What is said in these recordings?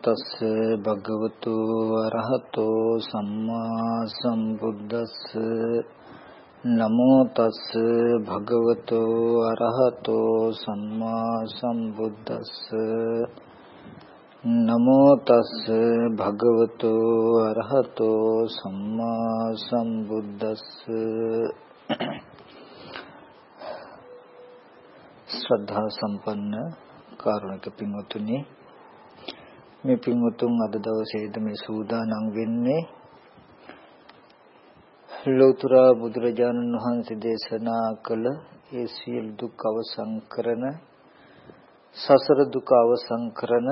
තස්ස භගවතු අරහතෝ සම්මා සම්බුද්දස්ස නමෝ තස්ස භගවතු අරහතෝ සම්මා සම්බුද්දස්ස නමෝ තස්ස භගවතු අරහතෝ සම්මා සම්බුද්දස්ස ශ්‍රද්ධා සම්පන්න කාරුණික පින්වතුනි, මේ පින්වතුන් අද දවසේද මේ සූදානම් වෙන්නේ ලෝතර බුදුරජාණන් වහන්සේ දේශනා කළ ඒ සියලු දුක් අවසන් කරන, සසර දුක අවසන් කරන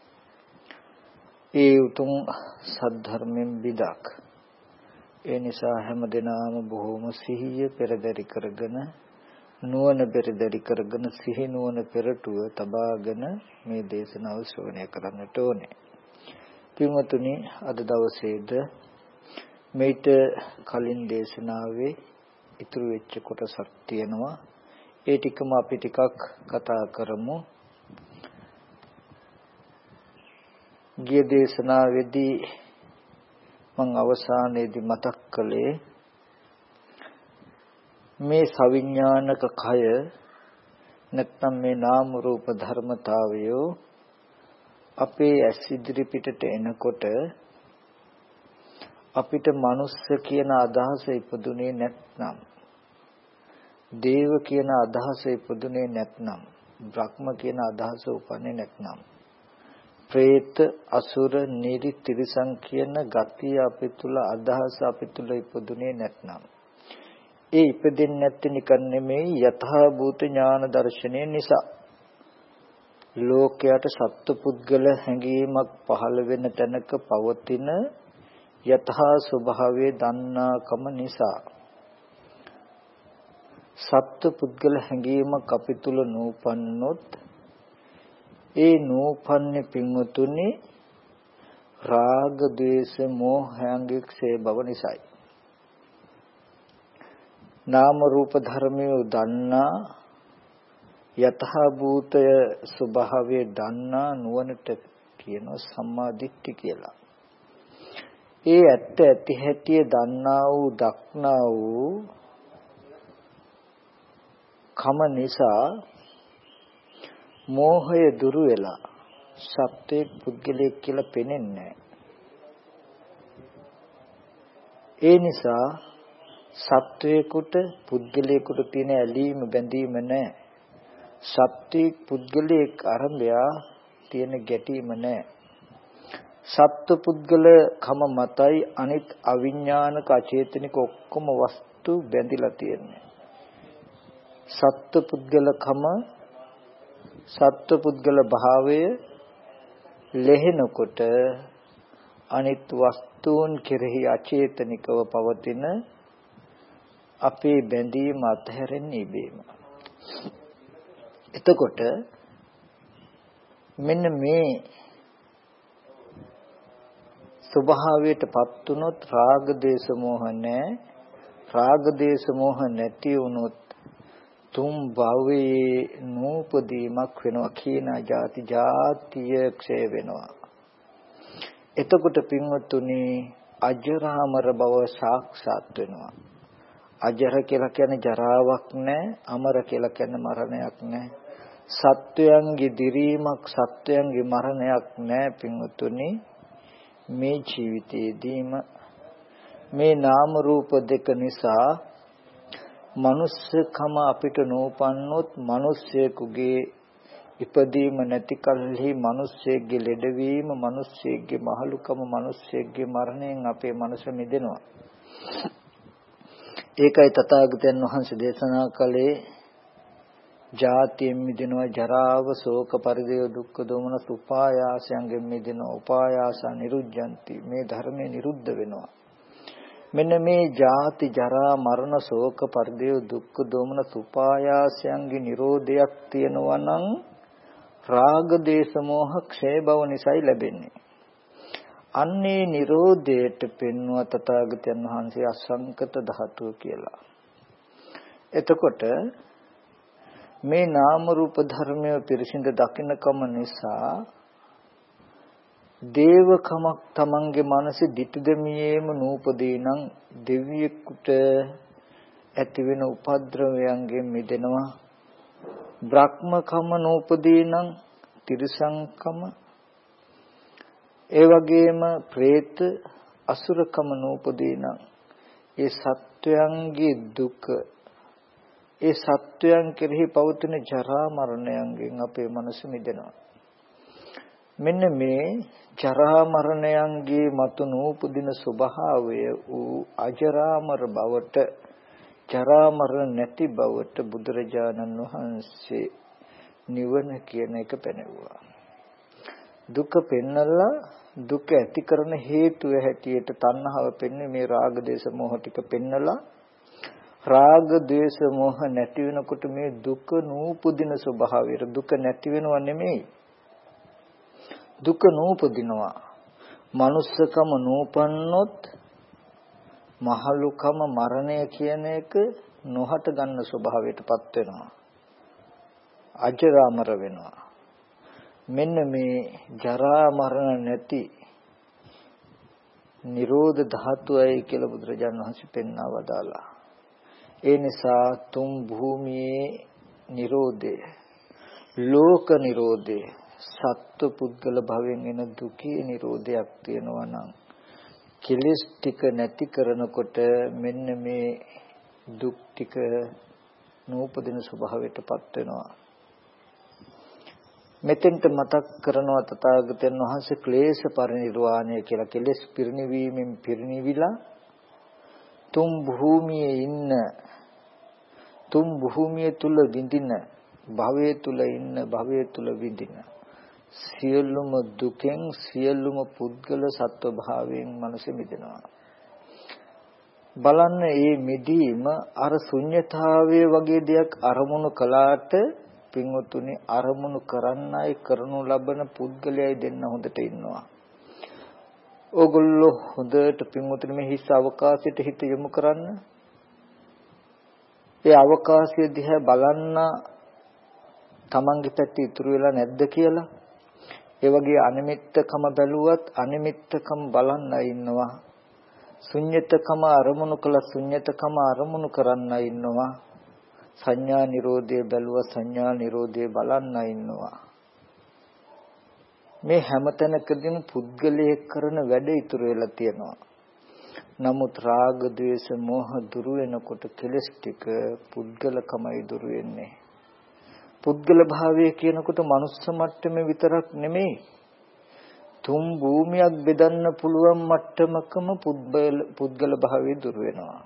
ඒ උතුම් සද්ධර්මයෙන් බිදක්. ඒ නිසා හැම දිනම බොහෝම සිහිය පෙරදරි කරගෙන, නුවණ පෙරදරි කරගෙන, සිහි නුවණ පෙරටුව තබාගෙන මේ දේශනාව ශ්‍රවණය කරන්නට ඕනේ. පින්වතුනි, අද දවසේද මේට කලින් දේශනාවේ ඉතුරු වෙච්ච කොටසක් තියෙනවා. ඒ ටිකම අපි ටිකක් කතා කරමු. ගිය දේශනාවේදී මම අවසානයේදී මතක් කළේ මේ සවිඥානික කය නැත්නම් මේ නාම රූප ධර්මතාවය අපේ ඇස් ඉදිරි පිටට එනකොට අපිට මනුස්ස කියන අදහස ඉපදුනේ නැත්නම්, දේව කියන අදහස ඉපදුනේ නැත්නම්, බ්‍රහ්ම කියන අදහස උපන්නේ නැත්නම්, പ്രേත, අසුර, නිරි, තිරිසන් කියන ගතිය අපි තුල, අදහස අපි තුල ඉපදුනේ නැත්නම්, ඒ ඉපදෙන්නේ නැත්තේ නිකන් නෙමෙයි, යථා භූත ඥාන දර්ශනය නිසා. ලෝකයට සත්පුද්ගල හැඟීමක් පහළ වෙන තැනක පවතින යථා ස්වභාවයේ දන්නාකම නිසා සත්පුද්ගල හැඟීමක් අපි තුල නූපන්නොත් ඒ නූපන්නේ පින්වතුනි රාග, ද්වේෂ, මෝහයන්ගේ බව නිසායි. නාම රූප ධර්මයේ දන්නා, යථා භූතය ස්වභාවයේ දන්නා නුවණට කියනවා සම්මා දිට්ඨි කියලා. ඒ ඇත්ත ඇති හැටි දන්නා වූ, දක්නා වූ කම නිසා මෝහය දුරු වෙලා සත්‍යයේ පුද්ගලයෙක් කියලා පෙනෙන්නේ නැහැ. ඒ නිසා සත්වයකට, පුද්ගලයෙකුට තියෙන ඇලීම බැඳීම නැහැ. සත්වයේ පුද්ගලයෙක් අරඹයා තියෙන ගැටීම නැහැ. සත්ව පුද්ගල කම මතයි අනිත් අවිඥානික අචේතනික ඔක්කොම වස්තු බැඳිලා තියෙන්නේ. සත්ව පුද්ගල කම, සත්ව පුද්ගල භාවය ලෙහෙනකොට අනිත් වස්තුන් කෙරෙහි අචේතනිකව පවතින අපේ බැඳීම අත්හැරෙන්නේ ඉබේම. එතකොට මෙන්න මේ ස්වභාවයටපත් වුණොත් රාග, දේශ, මොහ නැහැ. රාග, දේශ, මොහ නැති වුණොත් තුන් භවයේ නූපදීමක් වෙනවා කියන ජාතිය ක්ෂය වෙනවා. එතකොට පින්වත්තුනි අජරාමර බව සාක්ෂාත් වෙනවා. අජර කියලා කියන්නේ ජරාවක් නැහැ, අමර කියලා කියන්නේ මරණයක් නැහැ. සත්වයන්ගේ දිරීමක්, සත්වයන්ගේ මරණයක් නැහැ පින්වත්තුනි. මේ ජීවිතයේදීම මේ නාම රූප දෙක නිසා මනුස්සකම අපිට නෝපන්නොත්, මිනිස්සෙකුගේ ඉපදීම නැති කල්හි මිනිස්සෙක්ගේ ලෙඩවීම, මිනිස්සෙක්ගේ මහලුකම, මිනිස්සෙක්ගේ මරණයෙන් අපේ මනස මිදෙනවා. ඒකයි තථාගතයන් වහන්සේ දේශනා කළේ ජාතියෙන් මිදෙනවා, ජරාව, ශෝක, පරිදේව, දුක්ඛ, දෝමනස්, උපායාසයන්ගෙන් මිදෙනවා. උපායාස නිරුද්ධಂತಿ. මේ ධර්මයේ නිරුද්ධ වෙනවා. මෙන්න මේ ජාති, ජරා, මරණ, ශෝක, පරිදේව, දුක්ඛ, දෝමනස්, උපායාසයන්ගේ නිරෝධයක් තියෙනවා නම් රාග, දේශ, මොහ ක්ෂය බව නිසායි ලැබෙන්නේ. අන්නේ නිරෝධයට පෙන්වුව තථාගතයන් වහන්සේ අසංකත ධාතුව කියලා. එතකොට මේ නාම රූප ධර්මය පිරිසිඳ දකින්නකම නිසා දේවකමක් තමන්ගේ මනසේ ditthදමියේම නූපදී නම් දෙවියෙකුට ඇති වෙන උපද්‍රවයන්ගෙන් මිදෙනවා. බ්‍රහ්මකම නූපදී නම් තිරිසංකම, ඒ වගේම പ്രേත අසුරකම නූපදී නම් ඒ සත්වයන්ගේ දුක, ඒ සත්වයන් කෙරෙහි පවතින ජරා මරණයන්ගෙන් අපේ මනස මිදෙනවා. මෙන්න මේ ජරා මරණයන්ගේ මතු නූපදින ස්වභාවය වූ අජරාමර බවට, ජරා මරණ නැති බවට බුදුරජාණන් වහන්සේ නිවන කියන එක පෙන්වුවා. දුක පෙන්නලා දුක ඇති කරන හේතුව හැටියට තණ්හාව පෙන්නේ මේ රාග දේශ මොහ ටික පෙන්නලා, රාග දේශ මොහ නැති වෙනකොට මේ දුක නූපදින ස්වභාවයට, දුක නැති වෙනව නෙමෙයි, දුක නූපදිනවා. මනුස්සකම නූපන්නොත් මහලුකම මරණය කියන එක නොහට ගන්න ස්වභාවයටපත් වෙනවා, අජරාමර වෙනවා. මෙන්න මේ ජරා මරණ නැති නිරෝධ ධාතුවයි කියලා බුදුරජාණන් වහන්සේ පෙන්වා වදාලා. ඒ නිසා තුන් භූමියේ නිරෝධය, ලෝක නිරෝධය, සත්ව පුද්ගල භවෙන් එන දුකේ නිරෝධයක් තියෙනවා නම් කෙලෙස් ටික නැති කරනකොට මෙන්න මේ දුක් ටික නූපදින ස්වභාවයටපත් වෙනවා. මෙතෙන්ට මතක් කරනවා තථාගතයන් වහන්සේ ක්ලේශ පරිනිර්වාණය කියලා. කෙලෙස් පිරිනිවීමෙන් පිරිනිවිලා තුන් භූමියේ ඉන්න, තුන් භූමිය තුල විඳින, භවයේ තුල ඉන්න, භවයේ තුල විඳින සියලුම දුකෙන්, සියලුම පුද්ගල සත්ව භාවයෙන් මනස මිදෙනවා. බලන්න මේ මිදීම අර ශුන්්‍යතාවයේ වගේ දෙයක් අරමුණු කළාට පින්වතුනි, අරමුණු කරන්නයි කරනු ලබන පුද්ගලයයි දෙන්න හොඳට ඉන්නවා. ඕගොල්ලෝ හොඳට පින්වතුනි මේ හිස් අවකාශයට හිත යොමු කරන්න. ඒ අවකාශය දිහා බලන්න තමන්ගේ පැත්තේ ඉතුරු වෙලා නැද්ද කියලා. ඒ වගේ අනිමිත්තකම බැලුවත් අනිමිත්තකම බලන්න ඉන්නවා. ශුන්්‍යතකම අරමුණු කළ ශුන්්‍යතකම අරමුණු කරන්න ඉන්නවා. සංඥා නිරෝධය බැලුවා සංඥා නිරෝධය බලන්න ඉන්නවා. මේ හැමතැනකදීම පුද්ගලයේ කරන වැඩ ඉතුරු වෙලා තියෙනවා. නමුත් රාග ద్వේෂ මෝහ දුරු වෙනකොට කෙලස් ටික පුද්ගලකමයි දුරු වෙන්නේ. පුද්ගල භාවය කියනකොට මනුස්ස මට්ටමේ විතරක් නෙමෙයි, තුන් භූමියක් බෙදන්න පුළුවන් මට්ටමකම පුද්ගල භාවය දුරු වෙනවා.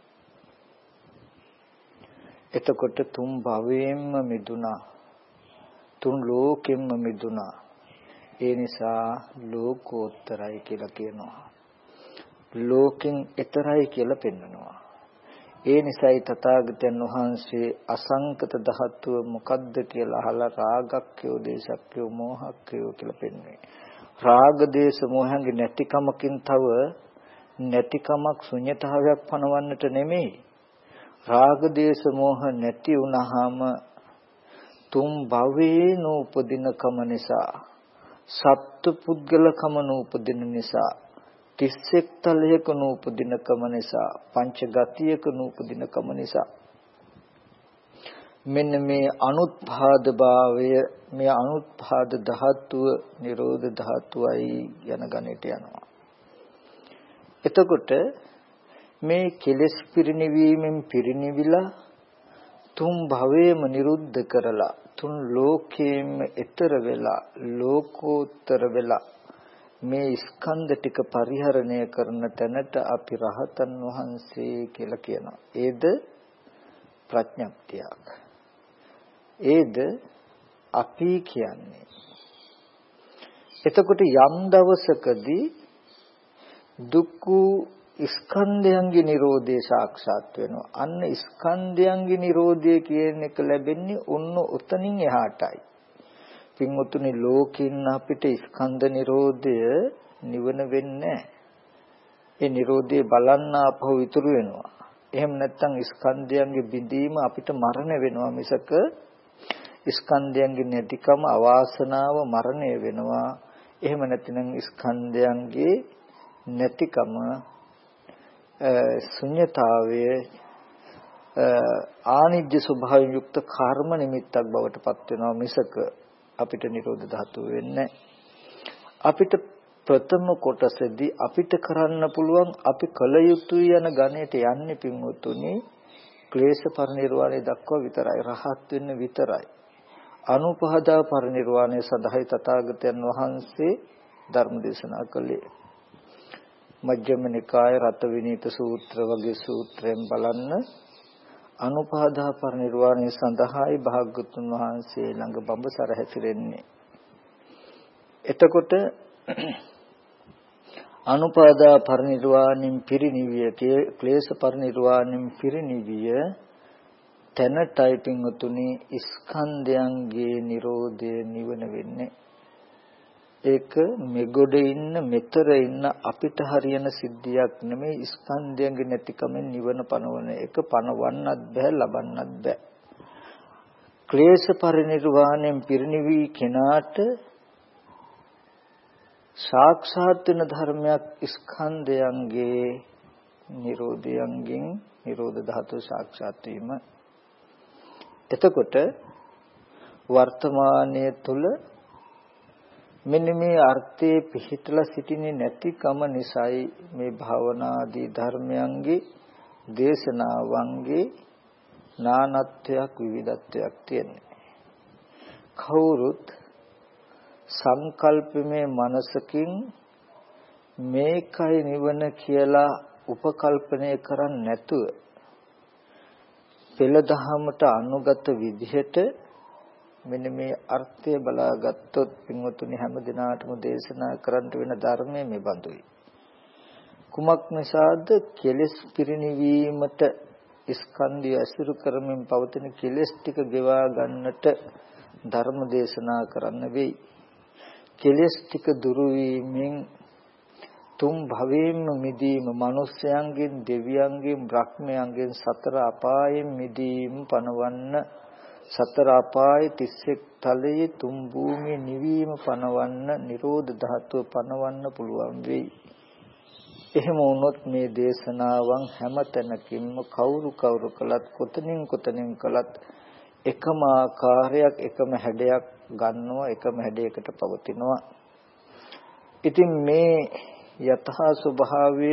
එතකොට තුන් භවයෙන්ම මිදුණා, තුන් ලෝකෙන්ම මිදුණා. ඒ නිසා ලෝකෝත්තරයි කියලා කියනවා. ලෝකෙන් එතරයි කියලා පෙන්නනවා. ඒ නිසායි තථාගතයන් වහන්සේ අසංකත ධාතුව මොකද්ද කියලා අහලා රාගක්ඛයෝ දේශක්ඛයෝ මෝහක්ඛයෝ කියලා පෙන්වන්නේ. රාග දේශ මොහංගේ නැතිකමකින් තව නැතිකමක් ශුන්‍යතාවයක් පනවන්නට නෙමෙයි. රාග දේශ මොහ නැති වුනහම තුන් භවයේ නූපදින කම නිසා, සත්තු පුද්ගලකම නූපදින නිසා, 31 තලයක නූපදින කම නිසා, පංච ගතියක නූපදින කම නිසා මෙන්න මේ අනුත්පාද භාවය, මේ අනුත්පාද ධාතුව නිරෝධ ධාතුවයි යන ගණයට යනවා. එතකොට මේ කෙලෙස් පිරිනිවීමෙන් පිරිනිවිලා තුන් භවයේම නිරුද්ධ කරලා, තුන් ලෝකයෙන්ම එතර වෙලා, ලෝකෝත්තර වෙලා මේ ස්කන්ධ ටික පරිහරණය කරන තැනට අපි රහතන් වහන්සේ කියලා කියනවා. ඒද ප්‍රඥප්තියක්. ඒද අපි කියන්නේ. එතකොට යම් දවසකදී දුක්ඛ ස්කන්ධයන්ගේ නිරෝධය සාක්ෂාත් වෙනවා. අන්න ස්කන්ධයන්ගේ නිරෝධය කියන එක ලැබෙන්නේ ඔන්න උතනින් එහාටයි. පින්වතුනි, ලෝකින් අපිට ස්කන්ධ නිරෝධය නිවන වෙන්නේ නැහැ. ඒ නිරෝධය බලන්න අපහු ඉතුරු වෙනවා. එහෙම නැත්නම් ස්කන්ධයන්ගේ බිඳීම අපිට මරණ වෙනවා මිසක ස්කන්ධයන්ගේ නැතිකම අවාසනාව මරණය වෙනවා. එහෙම නැතිනම් ස්කන්ධයන්ගේ නැතිකම ශුන්‍යතාවය ආනිජ්‍ය ස්වභාවයෙන් යුක්ත කර්ම නිමිත්තක් බවට පත් වෙනවා මිසක අපිට නිරෝධ ධාතුව වෙන්නේ අපිට ප්‍රථම කොටසදී අපිට කරන්න පුළුවන් අපි කල යුතුය යන ගණයට යන්නේ පින්වතුනි ක්ලේශ පරිනිර්වාණය දක්වා විතරයි රහත් වෙන්න විතරයි අනුපහදා පරිනිර්වාණය සඳහායි තථාගතයන් වහන්සේ ධර්ම දේශනා කළේ මජ්ක්‍ධිම නිකාය රත විනීත සූත්‍ර වගේ සූත්‍රයෙන් බලන්න අනුපහදා පරිනිර්වාණය සඳහායි භාග්‍යවතුන් වහන්සේ ළඟ බඹසර හැසිරෙන්නේ එතකොට අනුපහදා පරිනිර්වාණයෙන් පිරිනිවිය ක්ලේශ පරිනිර්වාණයෙන් පිරිනිවිය තැනටයි පින්වතුනි ස්කන්ධයන්ගේ Nirodha නිවන වෙන්නේ ඒක මෙගොඩ ඉන්න මෙතර ඉන්න අපිට හරියන සිද්ධියක් නෙමෙයි ස්කන්ධයන්ගේ නැතිකමෙන් නිවන පනවන එක පනවන්නත් බෑ ලබන්නත් බෑ ක්ලේශ පරිනිර්වාණයෙන් පිරිනිවි කෙනාට සාක්ෂාත් වෙන ධර්මයක් ස්කන්ධයන්ගේ Nirodhayanගෙන් Nirodha ධාතු සාක්ෂාත් වීම එතකොට වර්තමානයේ තුල මෙන්න මේ අර්ථයේ පිහිටලා සිටින්නේ නැතිකම නිසායි මේ භාවනාදී ධර්මයන්ගේ දේශනාවන්ගේ නානත්වයක් විවිධත්වයක් තියෙන්නේ කවුරුත් සංකල්පමේ මනසකින් මේකයි නිවන කියලා උපකල්පනය කරන්නේ නැතුව පෙළ දහමට අනුගත විදිහට මෙන්න මේ අර්ථය බලාගත්තොත් පින්වතුනි හැම දිනාටම දේශනා කරන්න වෙන ධර්මයේ මේ බඳුයි. කුමක් නිසාද කෙලෙස් පිරිනිවීමට ස්කන්ධය අසුරු කරමින් පවතින කෙලෙස් ටික ගෙවා ගන්නට ධර්ම දේශනා කරන්න වෙයි. කෙලෙස් ටික දුරු වීමෙන් තුන් භවයෙන්ම මිදීම මිනිස්යන්ගෙන් දෙවියන්ගෙන් බ්‍රහ්මයන්ගෙන් සතර අපායෙන් මිදීම පනවන්න සතර අපායේ 31 තලයේ තුන් භූමියේ නිවීම පනවන්න නිරෝධ ධාතුව පනවන්න පුළුවන් වෙයි. එහෙම වුණොත් මේ දේශනාවන් හැම තැනකින්ම කවුරු කළත් කොතනින් කළත් එකම ආකාරයක් එකම හැඩයක් ගන්නවා එකම හැඩයකට පවතිනවා. ඉතින් මේ යථා ස්වභාවය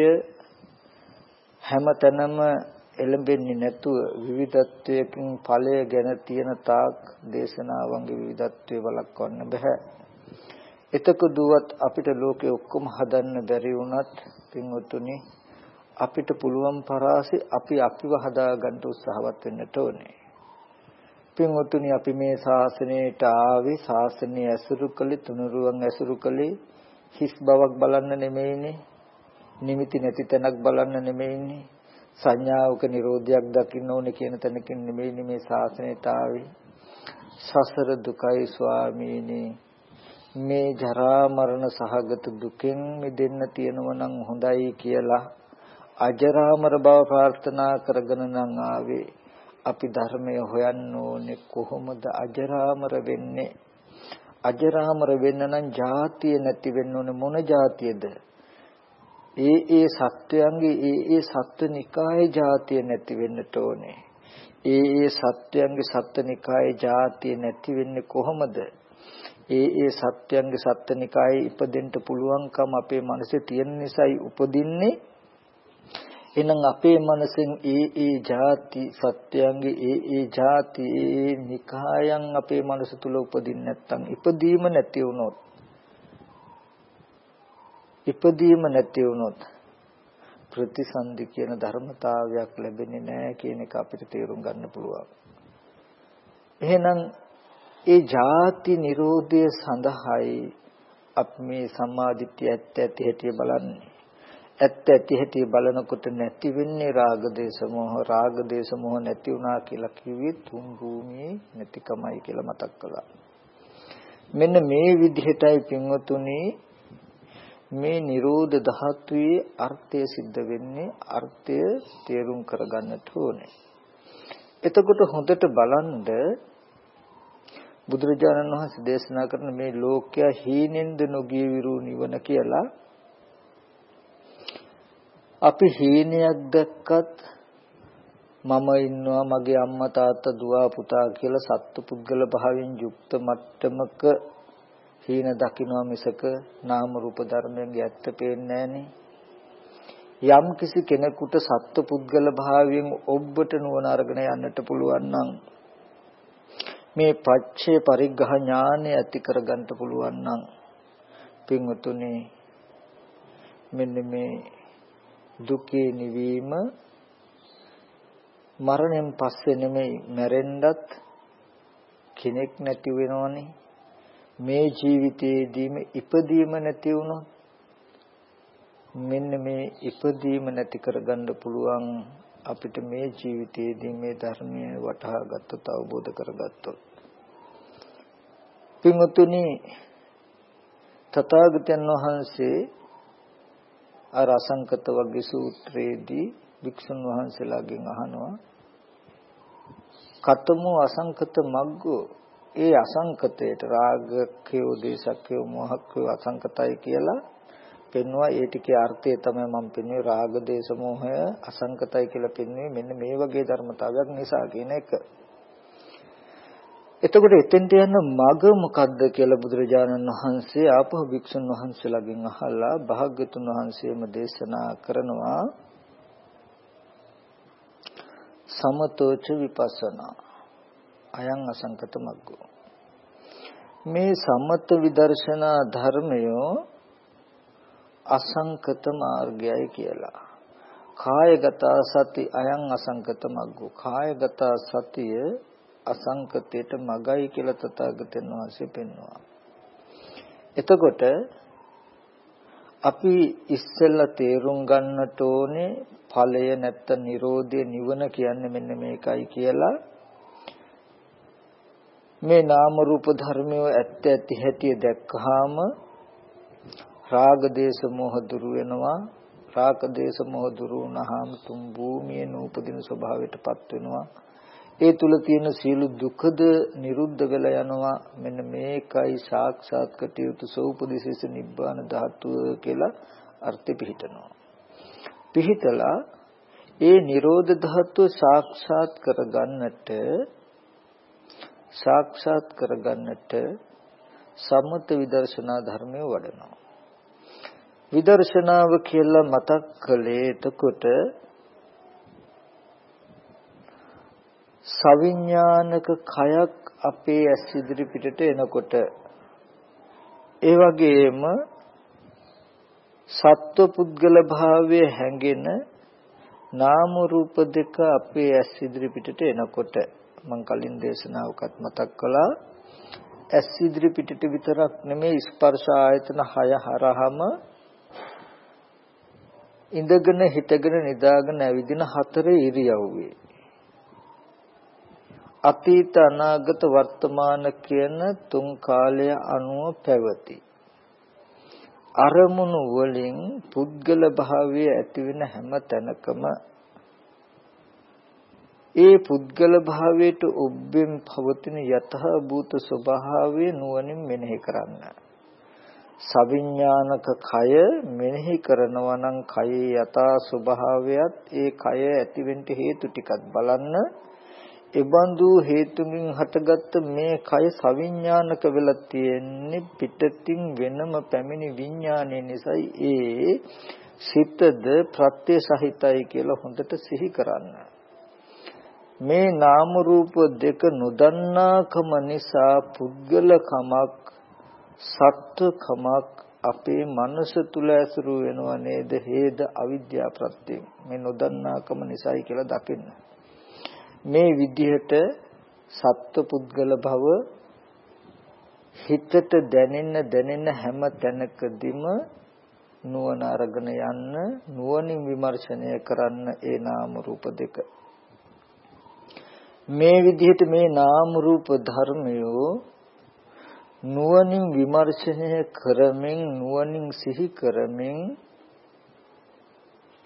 හැමතැනම එළඹෙන්නේ නැතුව විවිධත්වයකින් ඵලය ගැන තියෙන තාක් දේශනාවන්ගේ විවිධත්වය වළක්වන්න බෑ. එතකොදුවත් අපිට ලෝකේ ඔක්කොම හදන්න බැරි වුණත් පින්වතුනි අපිට පුළුවන් පරාසෙ අපි අපිව හදාගන්න උත්සාහවත් වෙන්නට ඕනේ. පින්වතුනි අපි මේ ශාසනයට ආවේ ශාසනය ඇසුරු කළේ තුනුරුවන් ඇසුරු කළේ හිස් බවක් බලන්න නෙමෙයිනේ. නිමිති නැති තැනක් බලන්න නෙමෙයිනේ. සංඥාවක නිරෝධයක් දකින්න ඕනේ කියන තැනකින් නෙමෙයි මේ ශාසනයට ආවේ. සසර දුකයි ස්වාමීනි. මේ ජරා මරණ සහගත දුකෙන් මිදෙන්න තියෙනවා නම් හොඳයි කියලා අජරාමර බව ප්‍රාර්ථනා කරගෙන නම් ආවේ. අපි ධර්මය හොයන්න ඕනේ කොහොමද අජරාමර වෙන්නේ? අජරාමර වෙන්න නම් ජාතිය නැති වෙන්න ඕනේ. මොන ජාතියද? ඒ සත්වයන්ගේ සත්වනිකායේ ජාතිය නැති වෙන්නට ඕනේ. ඒ සත්වයන්ගේ සත්වනිකායේ ජාතිය නැති වෙන්නේ කොහොමද? ඒ සත්වයන්ගේ සත්වනිකායේ ඉපදෙන්න පුළුවන්කම අපේ මනසේ තියෙන නිසායි උපදින්නේ. එහෙනම් අපේ මනසෙන් ඒ ಜಾති සත්‍යයන්ගේ ඒ ಜಾති ඒ නිකායන් අපේ මනස තුල උපදින්නේ නැත්නම් ඉපදීම නැති වුණොත් ප්‍රතිසන්දි කියන ධර්මතාවයක් ලැබෙන්නේ නැහැ කියන එක අපිට තේරුම් ගන්න පුළුවන්. එහෙනම් ඒ ಜಾති නිරෝධය සඳහායි අපි මේ සම්මාදිට්ඨිය ඇත්ත ඇති හැටි බලන්නේ. ඇත්ත ඇති හැටි බලනකොට නැති වෙන්නේ රාග දේශ මොහ නැති වුණා කියලා කිව්වේ තුන් භූමියේ නැතිකමයි කියලා මතක් කළා. මෙන්න මේ විදිහටයි පින්වතුනි මේ නිරෝධ ධාතුවේ අර්ථය සිද්ධ වෙන්නේ. අර්ථය තේරුම් කරගන්නට ඕනේ. එතකොට හොඳට බලන්න බුදුරජාණන් වහන්සේ දේශනා කරන මේ ලෝකය හීනෙන්ද නොගිය විරු නිවන කියලා. අපි හීනයක් දැක්කත් මම ඉන්නවා, මගේ අම්මා තාත්තා දුව පුතා කියලා සත්පුද්ගල භාවයෙන් යුක්ත මට්ටමක හීන දකින්නවා මිසක නාම රූප ධර්මයන්ගේ ඇත්ත පේන්නේ නැහනේ. යම් කිසි කෙනෙකුට සත්පුද්ගල භාවයෙන් ඔබට නුවණ අරගෙන යන්නට පුළුවන් නම් මේ පච්චේ පරිග්‍රහ ඥානය ඇති කරගන්න පුළුවන් නම් පින්වතුනි මෙන්න මේ දුකේ නිවීම මරණයෙන් පස්සේ නෙමෙයි මැරෙන්නත් කෙනෙක් නැති වෙනවනේ. මේ ජීවිතයේදීම ඉපදීම නැති වුණොත් මෙන්න මේ ඉපදීම නැති කරගන්න පුළුවන් අපිට මේ ජීවිතයේදී මේ ධර්මය වටහා ගත්තොත් අවබෝධ කරගත්තොත්. පින්වතුනි තථාගතයන් වහන්සේ අර අසංකත වර්ග සූත්‍රයේදී වික්ෂුන් වහන්සේලාගෙන් අහනවා කතමෝ අසංකත මග්ගෝ, ඒ අසංකතයට රාගක්ඛයෝ දේශක්ඛයෝ මොහක්ඛයෝ අසංකතයි කියලා පෙන්වුවා. ඒ ටිකේ අර්ථය තමයි මම පෙන්වුවේ. රාග දේශ මොහය අසංකතයි කියලා පෙන්වුවේ මෙන්න මේ වගේ ධර්මතාවයක් නිසා කියන එක. එතකොට එතෙන්ට යන මග මොකද්ද කියලා බුදුරජාණන් වහන්සේ ආපහු වික්ෂුන් වහන්සේලාගෙන් අහලා භාග්‍යතුන් වහන්සේම දේශනා කරනවා සමතෝච විපස්සනා අයං අසංකත මග්ගෝ. මේ සමත විදර්ශනා ධර්මයෝ අසංකත මාර්ගයයි කියලා. කායගත සති අයං අසංකත මග්ගෝ. කායගත සතිය අසංකතයට මගයි කියලා තථාගතයන් වහන්සේ පෙන්වනවා. එතකොට අපි ඉස්සෙල්ලා තේරුම් ගන්නට ඕනේ ඵලය නැත්නම් Nirodhe නිවන කියන්නේ මෙන්න මේකයි කියලා. මේ නාම රූප ධර්මයේ ඇත්ත ඇති හැටි දැක්කහම රාග දේශ මොහ දුරු වෙනවා. රාග දේශ මොහ දුරු වුණාම තුන් භූමියේ නූපදින ස්වභාවයටපත් වෙනවා. ඒ තුල තියෙන සියලු දුකද නිරුද්ධ වෙලා යනවා. මෙන්න මේකයි සාක්ෂාත් කටයුතු සෝපදිශේෂ නිබ්බාන ධාතුව කියලා අර්ථෙ පිහිටනවා. පිහිටලා ඒ නිරෝධ ධාතුව සාක්ෂාත් කරගන්නට සමත විදර්ශනා ධර්මය වඩනවා. විදර්ශනාව කියලා මතක් කළේ එතකොට සවිඥානික කයක් අපේ ඇස් ඉදිරි පිටට එනකොට ඒ වගේම සත්ව පුද්ගල භාවයේ හැඟෙන නාම රූප දෙක අපේ ඇස් ඉදිරි පිටට එනකොට මම කලින් දේශනාවකත් මතක් කළා ඇස් ඉදිරි පිටට විතරක් නෙමෙයි ස්පර්ශ ආයතන 6 හරහම ඉඳගෙන හිටගෙන නිදාගෙන ඇවිදින 4 ඉරියව්වේ අතීත අනාගත වර්තමාන කියන 3 කාලය අනුව පැවති අරමුණු වලින් පුද්ගල භාවයේ ඇති වෙන හැම තැනකම ඒ පුද්ගල භාවයට ඔබෙන් පවතින යතහ භූත ස්වභාවය නුවණින් මෙනෙහි කරන්න. සවිඥානික කය මෙනෙහි කරනවා නම් කයේ යථා ස්වභාවයත් ඒ කය ඇතිවෙන්න හේතු ටිකක් බලන්න. එබඳු හේතුමින් හටගත්ත මේ කය සවිඥානික වෙලා තියෙන්නේ පිටතින් වෙනම පැමිණි විඥානය නිසායි. ඒ සිතද ප්‍රත්‍ය සහිතයි කියලා හොඳට සිහි කරන්න. මේ නාම රූප දෙක නොදන්නාකම නිසා පුද්ගලකමක් සත්වකමක් අපේ මනස තුල ඇසුරු වෙනව නේද? හේද අවිද්‍යා ප්‍රත්‍යයෙන් මේ නොදන්නාකම නිසායි කියලා දකින්න. මේ විදිහට සත්ව පුද්ගල භව හිතට දැනෙන්න හැම තැනකදීම නුවණ අරගෙන යන්න, නුවණින් විමර්ශනය කරන්න ඒ නාම රූප දෙක. මේ විදිහට මේ නාම රූප ධර්මයෝ නුවණින් විමර්ශනය කරමින් නුවණින් සිහි කරමින්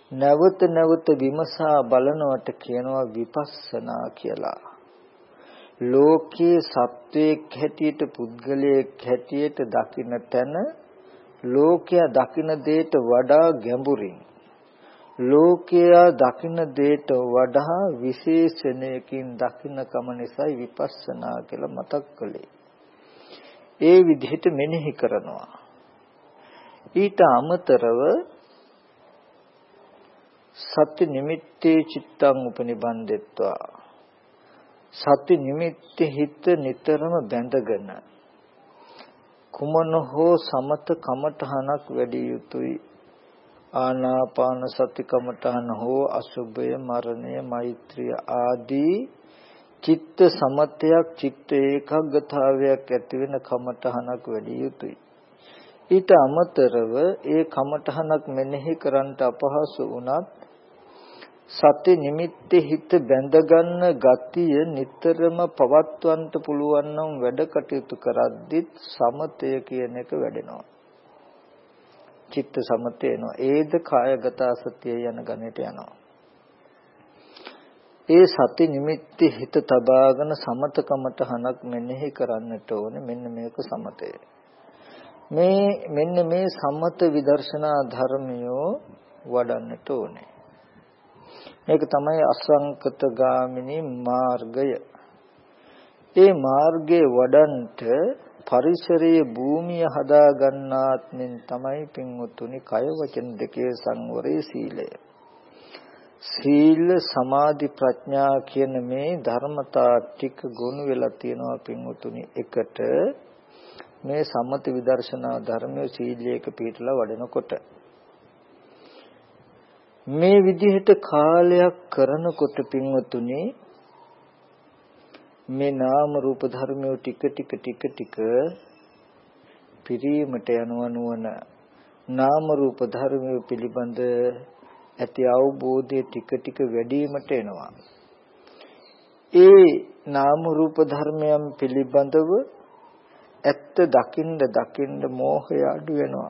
නැවත විමසා බලනවට කියනවා විපස්සනා කියලා. ලෝකයේ සත්වයක් හැටියට පුද්ගලයෙක් හැටියට දකින්න තැන ලෝකයා දකින්න දේට වඩා ගැඹුරින් ලෝකයා දකින්න දේට වඩා විශේෂණයකින් දකින්න කම නිසායි විපස්සනා කියලා මතක් කළේ. ඒ විදිහට මෙනෙහි කරනවා. ඊට අමතරව සති නිමිත්තේ චිත්තං උපනිබන්දෙත්වා සති නිමිත්තේ හිත නිතරම බැඳගෙන කුමන හෝ සමත කමඨහනක් වැඩි යුතුයි. ආනාපාන සති කමඨහන හෝ අසුභය මරණය මෛත්‍රිය ආදී චිත්ත සමතයක් චිත්ත ඒකාග්‍රතාවයක් ඇති වෙන කමඨහනක් වැඩි යුතුයි. ඊට අමතරව ඒ කමඨහනක් මෙනෙහි කරන්නට අපහසු වුණත් සති නිමිත්තේ හිත බැඳ ගන්න ගතිය නිතරම පවත්වන්නට පුළුවන් නම් වැඩ කටයුතු කරද්දිත් සමතය කියන එක වැඩෙනවා. චිත්ත සමතය එනවා. ඒද කායගත සතිය යන ගණයට යනවා. ඒ සති නිමිත්තේ හිත තබාගෙන සමතකමටහනක් මෙනෙහි කරන්නට ඕනේ. මෙන්න මේක සමතය. මෙන්න මේ සමත විදර්ශනා ධර්මයෝ වඩන්නට ඕනේ. මේක තමයි අසංකත ගාමිනී මාර්ගය. ඒ මාර්ගයේ වඩන්ට පරිසරයේ භූමිය හදා ගන්නාත්මින් තමයි පින්වතුනි කය වචන දෙකේ සංවරයේ සීලය. සීල සමාධි ප්‍රඥා කියන මේ ධර්මතා ටික ගොනු වෙලා තියෙනවා පින්වතුනි එකට මේ සම්මත විදර්ශනා ධර්මයේ සීලයක පිළිපදලා වඩනකොට මේ විදිහට කාලයක් කරනකොට පින්වතුනි මේ නාම රූප ධර්මයේ ටික පිරීමට යනවා නුවණ නාම රූප ධර්මයේ පිළිබඳ ඇති අවබෝධය ටික වැඩිවීමට එනවා. ඒ නාම රූප ධර්මයන් පිළිබඳව ඇත්ත දකින්න මෝහය අඩු වෙනවා.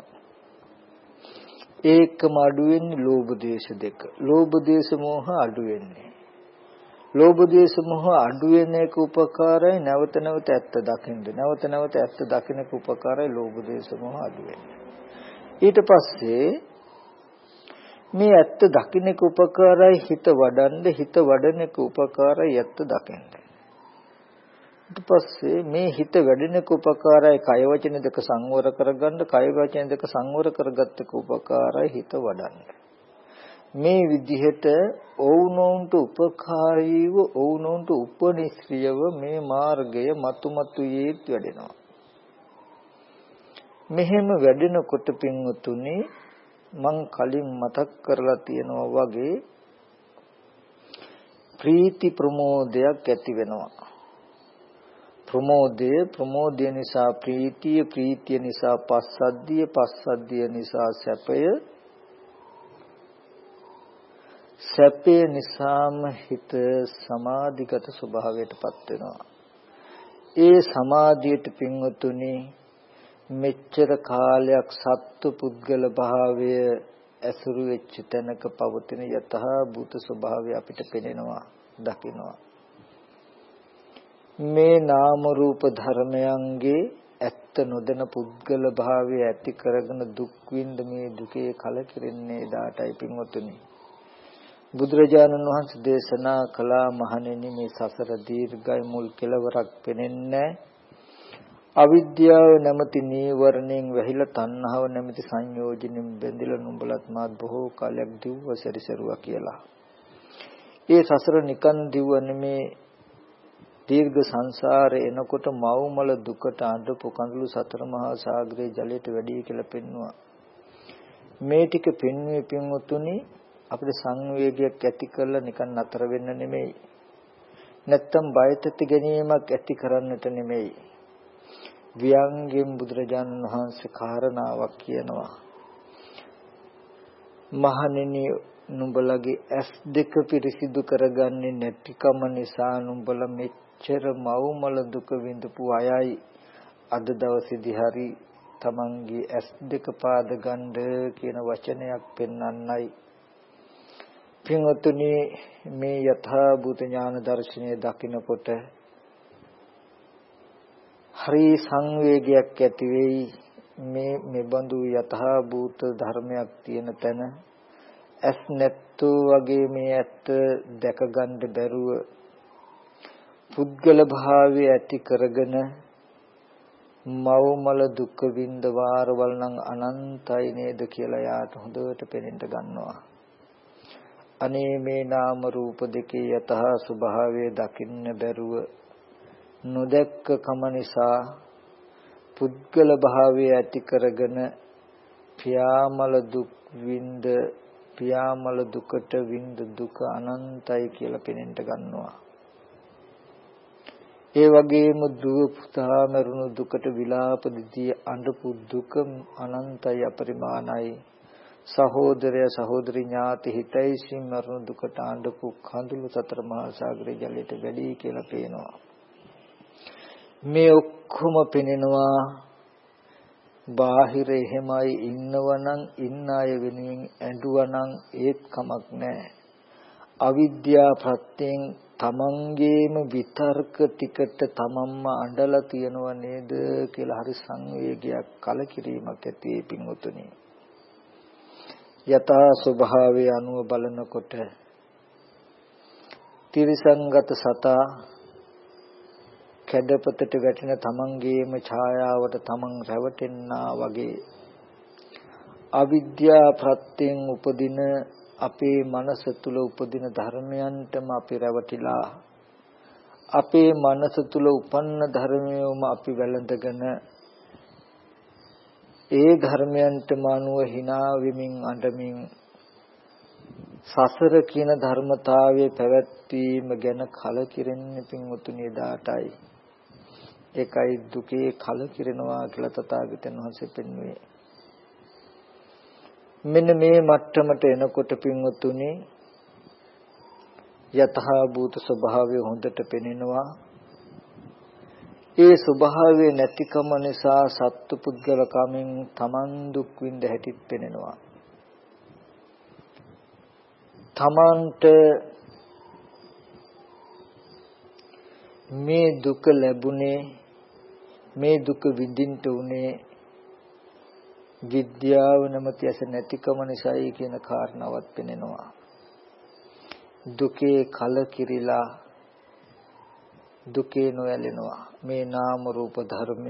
ඒකම අඩු වෙන්නේ ලෝභ දේශ දෙක. ලෝභ දේශ මෝහ අඩු වෙන්නේ. ලෝභ දේශ මොහ අඩු වෙන එක උපකාරයි නැවත නැවත ඇත්ත දකින්න. නැවත නැවත ඇත්ත දකින්න එක උපකාරයි ලෝභ දේශ මොහ අඩු වෙන්නේ. ඊට පස්සේ මේ ඇත්ත දකින්න එක උපකාරයි හිත වඩන එක උපකාරයි ඇත්ත දකින්න. ඊට පස්සේ මේ හිත වැඩෙන එක උපකාරයි කය වචන දෙක සංවර කරගන්න, කය වචන දෙක සංවර කරගත්ත එක උපකාරයි හිත වඩන්න. මේ විදිහට ඔවුනොන්ට උපකාරීව ඔවුනොන්ට උපනිශ්‍රියව මේ මාර්ගය මතුමතුයේ වැඩෙනවා. මෙහෙම වැඩෙනකොට පින්වතුනි මං කලින් මතක් කරලා තියෙනවා වගේ ප්‍රීති ප්‍රමෝදයක් ඇති වෙනවා. ප්‍රමෝදය නිසා ප්‍රීතිය නිසා පස්සද්ධිය නිසා සැපේ නිසාම හිත සමාධිගත ස්වභාවයටපත් වෙනවා. ඒ සමාධියට පින්වතුනි මෙච්චර කාලයක් සත්තු පුද්ගල භාවය ඇසුරු වෙච්ච තැනක පවතින යතහා භූත ස්වභාවය අපිට පෙනෙනවා, දකිනවා. මේ නාම රූප ධර්මයන්ගේ ඇත්ත නොදැන පුද්ගල භාවය ඇති කරගෙන දුක් විඳ මේ දුකේ කලකිරෙන්නේ දාටයි පින්වතුනි. බුදුරජාණන් වහන්සේ දේශනා කළා මහණෙනි මේ සසර දීර්ඝයි මුල් කෙලවරක් පෙනෙන්නේ අවිද්‍යාව නැමැති නීවරණයෙන් වැහිලා තණ්හාව නැමැති සංයෝජනෙන් බැඳිලා නුඹලත් මාත් බොහෝ කාලයක් දිව්ව සැරිසරුවා කියලා. ඒ සසර නිකන් දිව්ව නෙමේ දීර්ඝ සංසාරේ එනකොට මව්මල දුකට අඬපු කඳුළු සතර මහා සාගරයේ ජලයට වැඩි කියලා පෙන්වුවා. මේ ටික පෙන්වුවේ පින්වතුනි අපිට සංවේගයක් ඇති කරලා නිකන් නතර වෙන්න නෙමෙයි. නැත්තම් බයතත් ගැනීමක් ඇති කරන්නට නෙමෙයි. ව්‍යංගයෙන් බුදුරජාණන් වහන්සේ කාරණාවක් කියනවා. මහණෙනි නුඹලගේ ඇස් දෙක පිරිසිදු කරගන්නේ නැතිකම නිසා නුඹලා මෙච්චර මව්මල දුක විඳපු අයයි අද දවසේදී හරි තමන්ගේ ඇස් දෙක පාද ගන්න කියන වචනයක් පෙන්වන්නයි. පින්වතුනි මේ යථා භූත ඥාන දර්ශනය දකිනකොට හරි සංවේගයක් ඇති වෙයි මේ මෙබඳු යථා භූත ධර්මයක් තියෙන තැන ඇස් නැත්තෝ වගේ මේ ඇත්ත දැක ගන්න බැරුව පුද්ගල භාවය ඇති කරගෙන මව්මල දුක් විඳ වාරවල් නම් අනන්තයි නේද කියලා යාට හොඳට පෙනෙන්න ගන්නවා. අනේ මේ නාම රූප දෙකේ යථා ස්වභාවය දකින්න බැරුව නොදැක්ක කම නිසා පුද්ගල භාවය ඇති කරගෙන පියාමල දුක් විඳ පියාමල දුකට විඳ දුක අනන්තයි කියලා පෙනෙන්න ගන්නවා. ඒ වගේම දුව පුතා මරුණු දුකට විලාප දිදී අඬපු දුක අනන්තයි අපරිමාණයි. සහෝදරය සහෝදරි ඥාති හිතයිසින් මරුණු දුකට අඬපු කඳුළු සතර මහා සාගරයේ ජලයට වැඩි කියලා පේනවා. මේ ඔක්කොම පෙනෙනවා බාහිර එහෙමයි ඉන්නවනම් ඉන්න අය වෙනුවෙන් ඇඬුවනම් ඒත් කමක් නැහැ. අවිද්‍යා ප්‍රත්‍යයෙන් තමන්ගේම විතර්ක ටිකට තමන්ම අඬලා තියනව නේද කියලා හරි සංවේගයක් කලකිරීමක් ඇති ඒ පින්වතුනි. යථා ස්වභාවය අනුව බලනකොට තිරිසංගත සතා කැඩපතට වැටෙන තමන්ගේම ඡායාවට තමන් රැවටෙන්නා වගේ අවිද්‍යා ප්‍රත්‍යයෙන් උපදින අපේ මනස තුල උපදින ධර්මයන්ටම අපි රැවටිලා අපේ මනස තුල උපන්න ධර්මයෝම අපි වැළඳගෙන ඒ ධර්මයන්ටම අනුව hina වෙමින් අඬමින් සසර කියන ධර්මතාවයේ පැවැත්වීම ගැන කලකිරෙන්නේ පින්වතුනි දාටයි. ඒකයි දුකේ කලකිරෙනවා කියලා තථාගතයන් වහන්සේ පෙන්වුවේ. මෙන්න මේ මට්ටමට එනකොට පින්වතුනි යතහා භූත ස්වභාවය හොඳට පෙනෙනවා. ඒ ස්වභාවය නැතිකම නිසා සත්පුද්ගල කමින් තමන් දුක් විඳ හැටිත් පෙනෙනවා. තමන්ට මේ දුක ලැබුණේ මේ දුක විඳින්න උනේ විද්‍යාව නැමැති ඇස නැතිකම නිසායි කියන කාරණාවත් පෙනෙනවා. දුකේ කලකිරිලා දුකේ නොයැලෙනවා. මේ නාම රූප ධර්මය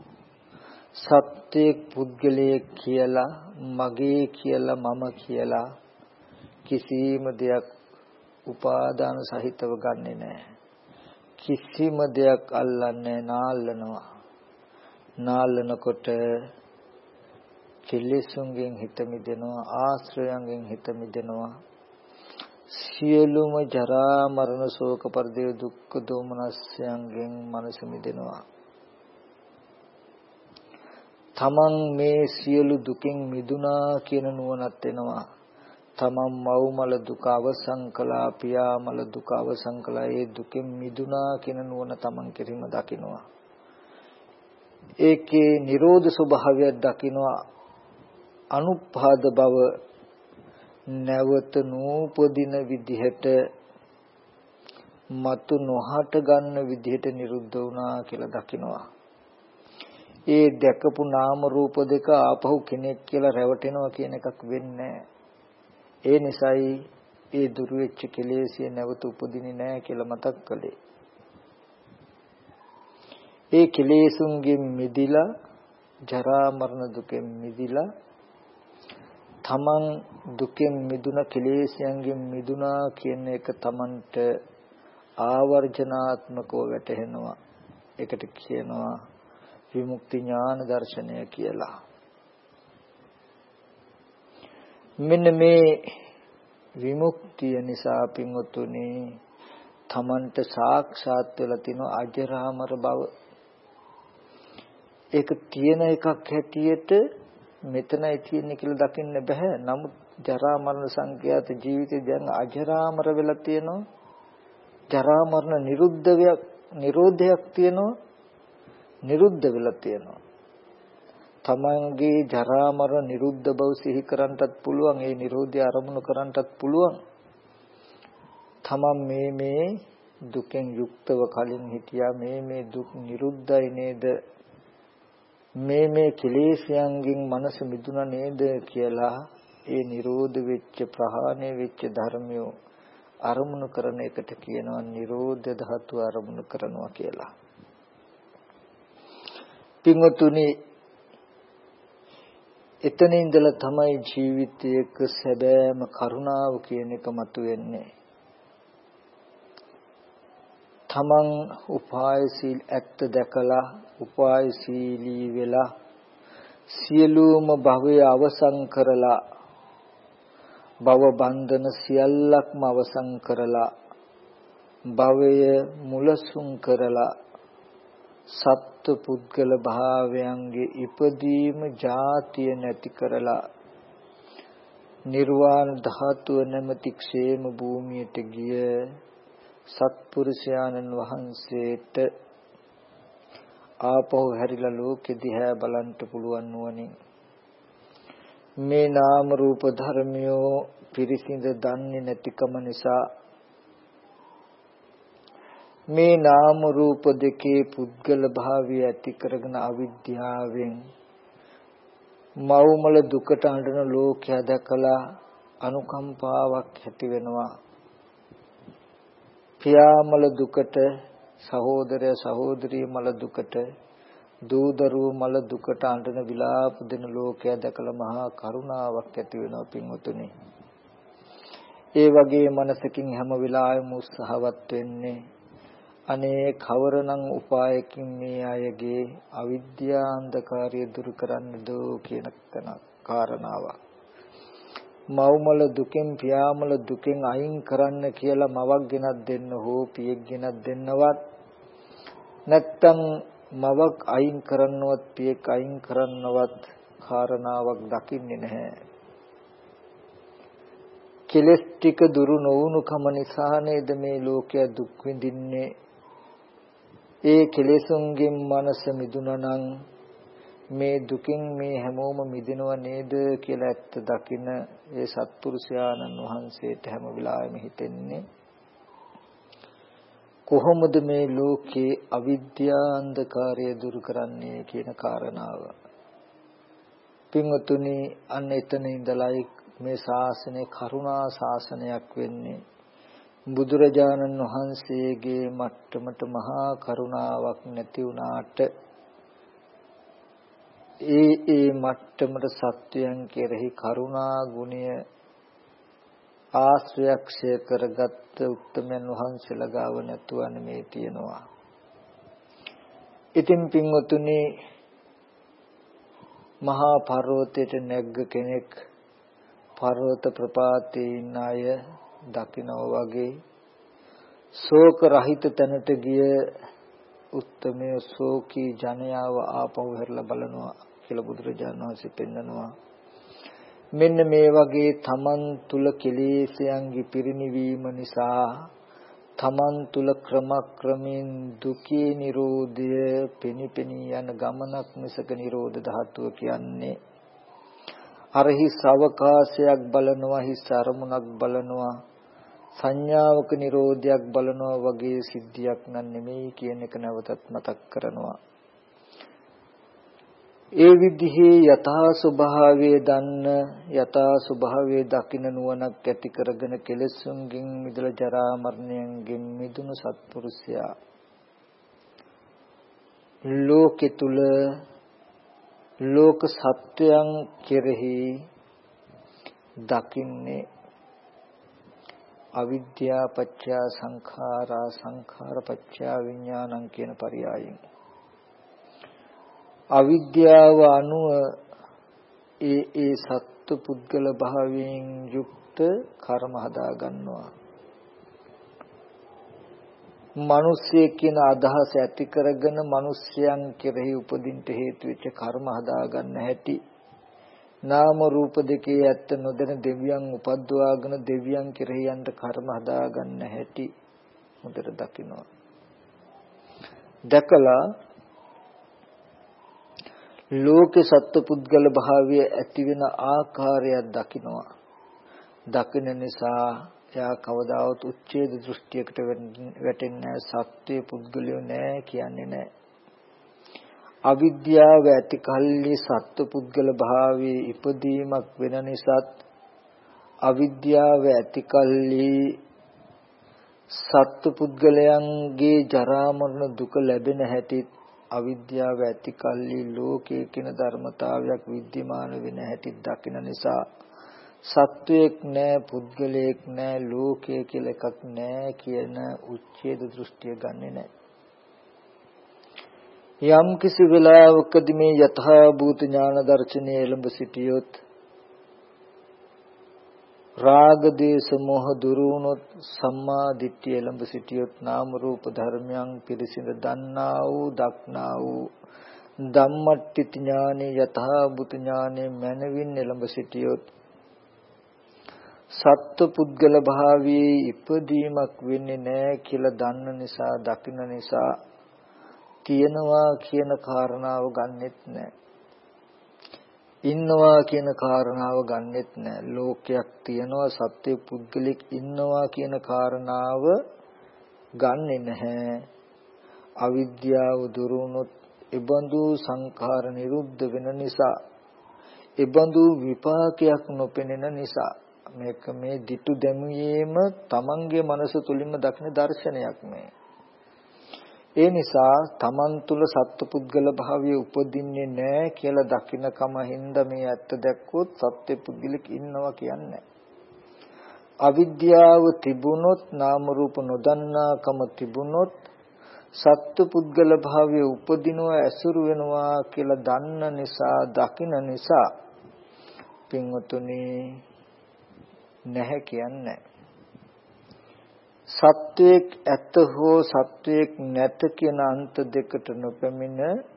සත්‍ය පුද්ගලයේ කියලා මගේ කියලා මම කියලා කිසිම දෙයක් උපාදාන සහිතව ගන්නෙ නැහැ. කිසිම දෙයක් අල්ලන්නේ නාල්ලනවා. නාල්ලනකොට කෙලෙසුන්ගෙන් හිත මිදෙනවා, ආශ්‍රයයන්ගෙන් හිත මිදෙනවා. සියලුම ජරා මරණ ශෝක පරිදේ දුක්ඛ දෝමනස්යන්ගෙන් මනස මිදෙනවා. තමන් මේ සියලු දුකින් මිදුණා කියන නුවණත් එනවා. තමන් මව්මල දුක අවසන් කළා, පියාමල දුක අවසන් කළා, ඒ දුකින් මිදුණා කියන නුවණ තමන් කෙරෙහිම දකිනවා. ඒකේ නිරෝධ ස්වභාවය දකිනවා. අනුපාද බව නැවත නූපදින විදිහට මතු නොහට ගන්න විදිහට නිරුද්ධ වුණා කියලා දකිනවා. ඒ දැකපු නාම රූප දෙක ආපහු කෙනෙක් කියලා රැවටෙනවා කියන එකක් වෙන්නේ ඒ නිසායි ඒ දුරු වෙච්ච කෙලෙසිය නැවත උපදින්නේ නැහැ කියලා මතක් කළේ. ඒ කෙලෙසුන්ගෙන් මිදිලා ජරා මරණ දුකෙන් මිදිලා තමන් දුකෙන් මිදුණ කෙලෙසයන්ගෙන් මිදුණා කියන එක තමන්ට ආවර්ජනාත්මකව වැටහෙනවා. ඒකට කියනවා විමුක්ති ඥාන දර්ශනය කියලා. මෙන්න මේ විමුක්තිය නිසා පින්වතුනි තමන්ට සාක්ෂාත් වෙලා තියෙන අජරාමර බව. ඒක තියෙන එකක් හැටියට මෙතනයි තියෙන්නේ කියලා දකින්න බෑ. නමුත් ජරා මරණ සංඛ්‍යාත ජීවිතේ දැන් අජරාමර වෙලා තියෙනවා. ජරා මරණ නිරෝධයක් තියෙනවා. නිරුද්ධ වෙලා තියෙනවා. තමන්ගේ ජරා මරණ නිරුද්ධ බව සිහි කරන්නටත් පුළුවන්. ඒ නිරෝධය අරමුණු කරන්නටත් පුළුවන්. තමන් මේ දුකෙන් යුක්තව කලින් හිටියා මේ දුක් නිරුද්ධයි නේද මේ කෙලෙස්යන්ගෙන් මනස මිදුණා නේද කියලා ඒ නිරෝධ වෙච්ච ප්‍රහාණය වෙච්ච ධර්මය අරමුණු කරන එකට කියනවා නිරෝධ ධාතු අරමුණු කරනවා කියලා. පින්වතුනි එතන ඉඳලා තමයි ජීවිතයක සැබෑම කරුණාව කියන එක මතුවෙන්නේ. තමන් උපායශීල ඇත්ත දැකලා උපායශීලී වෙලා සියලුම භවය අවසන් කරලා භව බන්ධන සියල්ලක්ම අවසන් කරලා භවය මුලසුන් කරලා සත්ව පුද්ගල භාවයන්ගේ ඉපදීම ජාතිය නැති කරලා නිර්වාණ ධාතුව නැමැති ക്ഷേම භූමියට ගිය සත්පුරුෂයාණන් වහන්සේට ආපහු හැරිලා ලෝකෙ දිහා බලන්න පුළුවන් නුවණින් මේ නාම රූප ධර්මයෝ පිරිසිඳ දන්නේ නැතිකම නිසා මේ නාම රූප දෙකේ පුද්ගල භාවය ඇති කරගෙන අවිද්‍යාවෙන් මව්මල දුකට අඬන ලෝකයා දැකලා අනුකම්පාවක් ඇති වෙනවා. පියාමල දුකට සහෝදරය සහෝදරී මල දුකට දූ දරුවෝ මල දුකට අඬන විලාප දෙන ලෝකයා දැකලා මහා කරුණාවක් ඇති වෙනවා පින්වතුනි. ඒ වගේ මනසකින් හැම වෙලාවෙම උත්සාහවත් වෙන්නේ අනේ කවරනම් උපායකින් මේ අයගේ අවිද්‍යා අන්ධකාරය දුරු කරන්නද කියන කාරණාවක්. මව්මල දුකෙන් පියාමල දුකෙන් අයින් කරන්න කියලා මවක් ගෙනත් දෙන්න හෝ පියෙක් ගෙනත් දෙන්නවත් නැත්තම් මවක් අයින් කරන්නවත් පියෙක් අයින් කරන්නවත් කාරණාවක් දකින්නේ නැහැ. කෙලස් ටික දුරු නොවුණු කම නිසා නේද මේ ලෝකය දුක් විඳින්නේ. ඒ කෙලෙසුන්ගෙන් මනස මිදුණා නම් මේ දුකින් මේ හැමෝම මිදෙනව නේද කියලා ඇත්ත දකින ඒ සත්පුරුෂයාණන් වහන්සේට හැම වෙලාවෙම හිතෙන්නේ කොහොමද මේ ලෝකේ අවිද්‍යා අන්ධකාරය දුරු කරන්නේ කියන කාරණාව. පින්වතුනි අන්න එතන ඉඳලායි මේ ශාසනය කරුණා ශාසනයක් වෙන්නේ. බුදුරජාණන් වහන්සේගේ මට්ටමට මහා කරුණාවක් නැති වුණාට ඒ මට්ටමට සත්වයන් කෙරෙහි කරුණා ගුණය ආශ්‍රයක්ෂය කරගත් උත්තමයන් වහන්සේලා ගාව නැතුව නෙමේ තියෙනවා. ඉතින් පින්වතුනි මහා පර්වතයට නැග්ග කෙනෙක් පර්වත ප්‍රපාතේ ඉන්න අය දකිනවා වගේ ශෝක රහිත තැනට ගිය උත්තමයේ ශෝකී ජනයාව ආපහු හැරලා බලනවා කියලා බුදුරජාණන් වහන්සේ පෙන්නනවා. මෙන්න මේ වගේ තමන් තුල කෙලෙසයන්ගේ පිරිනිවීම නිසා තමන් තුල ක්‍රමක්‍රමයෙන් දුකේ නිරෝධය පෙනිපෙනී යන ගමනක් මිසක නිරෝධ ධාතුව කියන්නේ අර හිස් අවකාශයක් බලනවා හිස් අරමුණක් බලනවා සංඥාවක නිරෝධයක් බලනවා වගේ සිද්ධියක් නන් නෙමෙයි කියන එක නැවතත් මතක් කරනවා. ඒ විදිහේ යථා ස්වභාවයේ දන්න යථා ස්වභාවයේ දකින්න නුවණක් ඇති කරගෙන කෙලෙසුන්ගෙන් මිදලා ජරා මරණයෙන් මිදුණු සත්පුරුෂයා ලෝකෙ තුල ලෝක සත්‍යයන් කෙරෙහි දකින්නේ අවිද්‍යා පත්‍ය සංඛාරා සංඛාර පත්‍ය විඥානං කියන පරයයන්. අවිද්‍යාව අනුව ඒ සත්ත්ව පුද්ගල භාවයෙන් යුක්ත කර්ම හදා ගන්නවා. මිනිස්සෙක් කියන අදහස ඇති කරගෙන මිනිස්යන් කෙරෙහි උපදින්නට හේතු වෙච්ච කර්ම හදා ගන්න හැටි. නාම රූප දෙකේ ඇත්ත නොදැන දෙවියන් උපද්දවාගෙන දෙවියන් කෙරෙහි යන්න කර්ම හදා ගන්න හැටි හොඳට දකිනවා. දැකලා ලෝකේ සත්ත්ව පුද්ගල භාවය ඇති වෙන ආකාරයක් දකිනවා. දකින නිසා එයා කවදාවත් උච්ඡේද දෘෂ්ටියකට වැටෙන්නේ නැහැ. සත්‍ය පුද්ගලයෝ නැහැ කියන්නේ නැහැ. අවිද්‍යාව ඇති කල්ලි සත්ව පුද්ගල භාවයේ ඉපදීමක් වෙන නිසාත් අවිද්‍යාව ඇති කල්ලි සත්ව පුද්ගලයන්ගේ ජරා මරණ දුක ලැබෙන හැටිත් අවිද්‍යාව ඇති කල්ලි ලෝකයේ කියන ධර්මතාවයක් විද්‍යමාන වෙන හැටිත් දකින නිසා සත්වයක් නැහැ පුද්ගලයෙක් නැහැ ලෝකය කියලා එකක් නැහැ කියන උච්ඡේද දෘෂ්ටිය ගන්නෙ නැහැ. යම් කිසි වෙලාවකදී මේ යථා භූත ඥාන දර්ශනය එළඹ සිටියොත් රාග දේශ මොහ දුරු වුණොත් සම්මා දිට්ඨිය එළඹ සිටියොත් නාම රූප ධර්මයන් පිරිසිඳ දන්නා වූ දක්නා වූ ධම්මට්ටි ඥානේ යථා භූත ඥානේ මනවින් එළඹ සිටියොත් සත්ව පුද්ගල භාවයේ ඉපදීමක් වෙන්නේ නැහැ කියලා දන්න නිසා දකින්න නිසා තියනවා කියන කාරණාව ගන්නෙත් නැහැ. ඉන්නවා කියන කාරණාව ගන්නෙත් නැහැ. ලෝකයක් තියනවා සත්‍ය පුද්ගලික ඉන්නවා කියන කාරණාව ගන්නෙ නැහැ. අවිද්‍යාව දුරු වුණොත් ඉබඳු සංඛාර නිරුද්ධ වෙන නිසා ඉබඳු විපාකයක් නොපෙනෙන නිසා මේක මේ dittu දැමුයේම තමන්ගේ මනස තුලින්ම දක්න දර්ශනයක් මේ. ඒ නිසා තමන් තුල සත්පුද්ගල භාවය උපදින්නේ නැහැ කියලා දකින්න කම හින්දා මේ ඇත්ත දැක්කොත් සත්පුද්ගලික ඉන්නවා කියන්නේ. අවිද්‍යාව තිබුණොත් නාම රූප නොදන්නාකම තිබුණොත් සත්පුද්ගල භාවය උපදිනවා ඇසුරු වෙනවා කියලා දන්න නිසා දකින්න නිසා පින්වතුනි නැහැ කියන්නේ. සත්වයක් ඇත හෝ සත්වයක් නැත කියන අන්ත දෙකට නොපැමිණ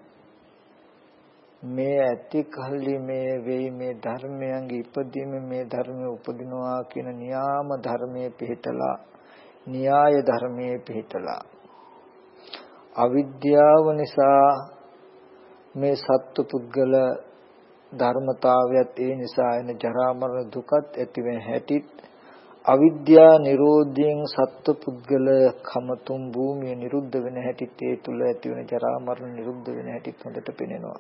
මේ ඇති කල්ලි මේ වෙයි මේ ධර්මයන්ගේ ඉපදීම මේ ධර්මයේ උපදිනවා කියන න්‍යාම ධර්මයේ පිහිටලා න්‍යාය ධර්මයේ පිහිටලා අවිද්‍යාව නිසා මේ සත්ව පුද්ගල ධර්මතාවයත් ඒ නිසා එන ජරා මරණ දුකත් ඇතිවෙන හැටිත් අවිද්‍යා නිරෝධයෙන් සත්ව පුද්ගල කමතුම් භූමිය නිරුද්ධ වෙන හැටිත් ඒ තුල ඇතිවෙන ජරා මරණ නිරුද්ධ වෙන හැටිත් හොඳට පෙනෙනවා.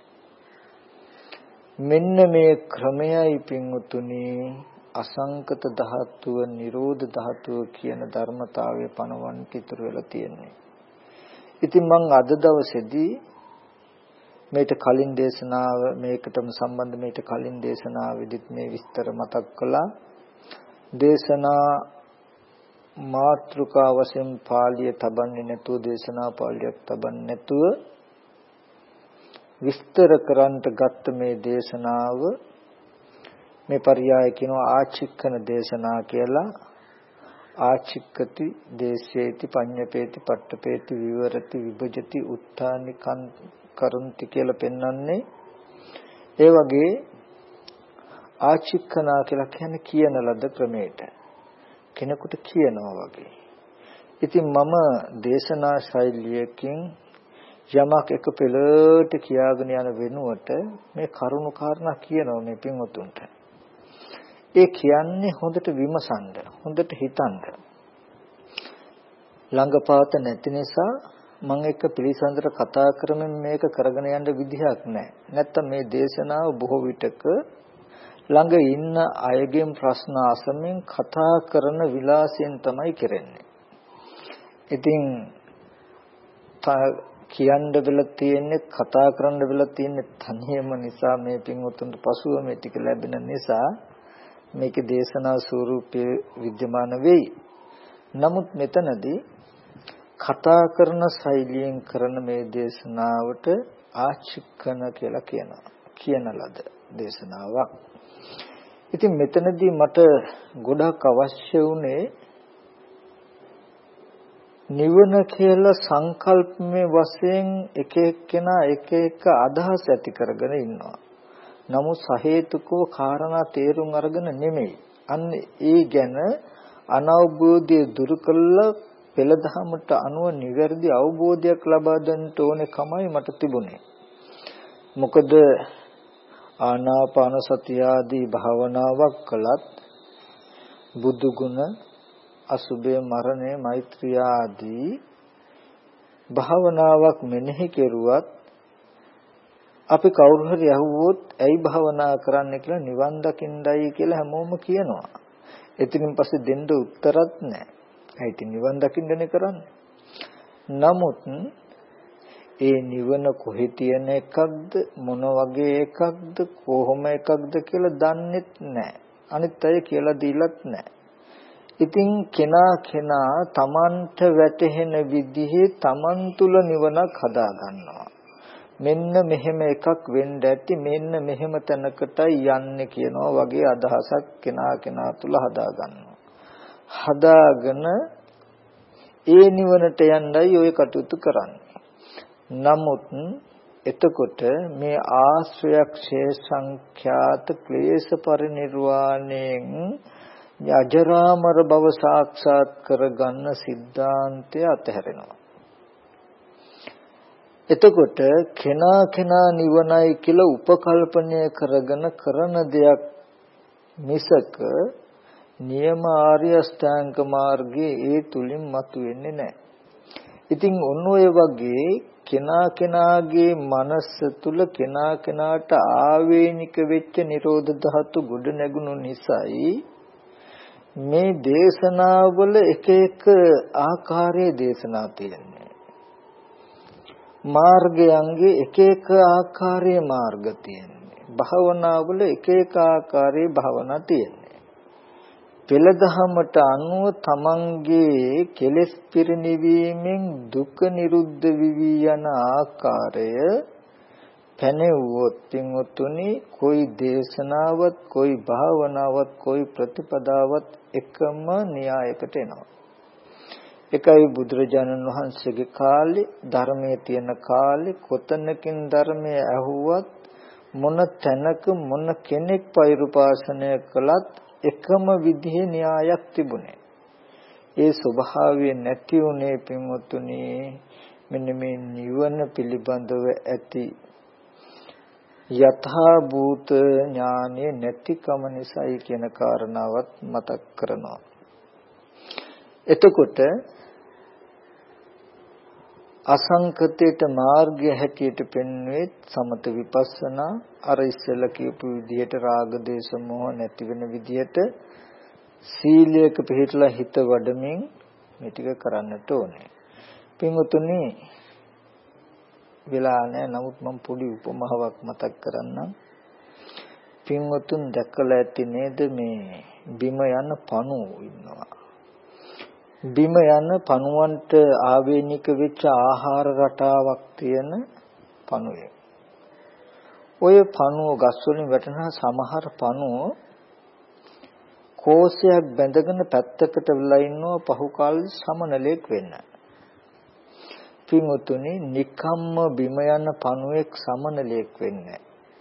මෙන්න මේ ක්‍රමයයි පින්වතුනි අසංකත ධාතුව නිරෝධ ධාතුව කියන ධර්මතාවය පනවන්න ඉතුරු වෙලා තියෙන්නේ. ඉතින් මම අද දවසේදී මේට කලින් දේශනාව මේකටම සම්බන්ධ මේට කලින් දේශනාවෙදිත් මේ විස්තර මතක් කළා. දේශනා මාත්‍රිකා වශයෙන් පාළිය තබන්නේ නැතුව දේශනා පාළියක් තබන්නේ නැතුව විස්තර කරන්නට ගත්ත මේ දේශනාව මේ පරියාය කියනවා ආචික්කන දේශනා කියලා. ආචික්කති දේශේති පඤ්ඤපේති පට්ඨපේති විවරති විභජති උත්තානි කරන්ති කියලා පෙන්වන්නේ. ඒ වගේ ආචික්කනා කියලා කියන්නේ කියන ලද ක්‍රමයට කෙනෙකුට කියනවා වගේ. ඉතින් මම දේශනා ශෛලියකින් යමක් එක පෙළට කියාගෙන යන වෙනුවට මේ කරුණු කාරණා කියනවා මේ පින්වතුන්ට. ඒ කියන්නේ හොඳට විමසන්න, හොඳට හිතන්න. ළඟපාත නැති නිසා මම එක පිළිසඳර කතා කරමින් මේක කරගෙන යන්න විදිහක් නැහැ. නැත්තම් මේ දේශනාව බොහෝ විටක ළඟ ඉන්න අයගෙන් ප්‍රශ්න අසමින් කතා කරන විලාසයෙන් තමයි කරන්නේ. ඉතින් කියන්න වෙලා තියෙන්නේ කතා කරන්න වෙලා තියෙන්නේ තනියම නිසා මේ පින්වතුන්ට පසුව මේ ටික ලැබෙන නිසා මේකේ දේශනා ස්වරූපයේ විද්‍යමාන වෙයි. නමුත් මෙතනදී කතා කරන ශෛලියෙන් කරන මේ දේශනාවට ආචික්කන කියලා කියනවා. කියන ලද දේශනාවක්. ඉතින් මෙතනදී මට ගොඩක් අවශ්‍ය වුණේ නිවන කියලා සංකල්පමේ වශයෙන් එක එක්කෙනා එක එක අදහස් ඇති කරගෙන ඉන්නවා. නමුත් සහේතුකව කාරණා තේරුම් අරගෙන නෙමෙයි. අන්න ඒ ගැන අනවබෝධය දුරු කළා පෙළදහමට අනුව නිවැරදි අවබෝධයක් ලබා ගන්න ඕනේ කමයි මට තිබුණේ. මොකද ආනාපාන සතිය ආදී භාවනාවක් කළත් බුදු ගුණ, අසුභය, මරණය, මෛත්‍රිය ආදී භාවනාවක් මෙනෙහි කෙරුවත් අපි කවුරු හරි අහුවොත් ඇයි භාවනා කරන්න කියලා නිවන් දකින්නයි කියලා හැමෝම කියනවා. එතනින් පස්සේ දෙන්න උත්තරත් නැහැ. ඒත් නිවන් දකින්නනේ කරන්නේ. නමුත් ඒ නිවන කොහේ තියෙන එකක්ද, මොන වගේ එකක්ද, කොහොම එකක්ද කියලා දන්නෙත් නැහැ. අනිත් අය කියලා දීලත් නැහැ. ඉතින් කෙනා තමන්ට වැටහෙන විදිහේ තමන් තුල නිවනක් හදා ගන්නවා. මෙන්න මෙහෙම එකක් වෙන්න ඇති, මෙන්න මෙහෙම තැනකටයි යන්නේ කියනවා වගේ අදහසක් කෙනා තුල හදා ගන්නවා. හදාගෙන ඒ නිවනට යන්නයි ඔය කටයුතු කරන්නේ. නමුත් එතකොට මේ ආශ්‍රයක්ෂේ සංඛ්‍යාත ක්ලේශ පරිනිර්වාණයෙන් අජරාමර භව සාක්ෂාත් කරගන්න સિદ્ધාන්තය අතහැරෙනවා. එතකොට කෙනා නිවනයි කියලා උපකල්පනය කරගෙන කරන දෙයක් මිසක නියම ආර්ය අෂ්ටාංග මාර්ගයේ ඒ තුලින් මතුවෙන්නේ නැහැ. ඉතින් ඔන්න ඔය වගේ කෙනාගේ මනස තුල කෙනාට ආවේනික වෙච්ච නිරෝධ ධාතු ගොඩ නැගුණු නිසායි මේ දේශනාවල එක ආකාරයේ දේශනා තියෙන්නේ. මාර්ගයන්ගේ එක ආකාරයේ මාර්ග තියෙන්නේ. භාවනාවල එක ආකාරයේ භාවනා තියෙන්නේ. පෙළදහමට අනුව තමන්ගේ කෙලෙස් පිරිනිවීමෙන් දුක නිරුද්ධ විවි යන ආකාරය පැනෙවුවොත් පින්වතුනි કોઈ දේශනාවත් કોઈ භාවනාවත් કોઈ ප්‍රතිපදාවත් එකම න්‍යායකට එනවා. එකයි බුදුරජාණන් වහන්සේගේ කාලේ ධර්මයේ තියෙන කාලේ කොතනකින් ධර්මය ඇහුවත් මොන තැනක මොන කෙනෙක් පෛරුපාසනය කළත් එකම විදිහේ න්‍යායක් තිබුණේ. ඒ ස්වභාවය නැති උනේ පින්වතුනි මෙන්න මේ නිවන පිළිබඳව ඇති යථා භූත ඥානෙ නැතිකම නිසායි කියන කාරණාවත් මතක් කරනවා. එතකොට අසංකතේට මාර්ගය හැටියට පෙන්වෙත් සමත විපස්සනා අර ඉස්සෙල්ලා කියපු විදිහට රාග දේශ මොහ නැති වෙන විදිහට සීලයක පිළිපදලා හිත වඩමින් මේ ටික කරන්නට ඕනේ. පින්වතුනි වෙලා නැහැ. නමුත් මම පොඩි උපමාවක් මතක් කරන්නම්. පින්වතුන් දැකලා ඇති නේද මේ බිම යන පණුවෝ ඉන්නවා. බිම යන පණුවන්ට ආවේනික වෙච්ච ආහාර රටාවක් තියෙන පණුවේ. ඔය පණුව ගස් වලින් වැටෙන සමහර පණුව කෝෂයක් බැඳගෙන පැත්තකට වෙලා ඉන්නවා පහු කාලේ සමනලයක් වෙන්න. පින්වතුනි නිකම්ම බිම යන පණුවෙක් සමනලයක් වෙන්නේ.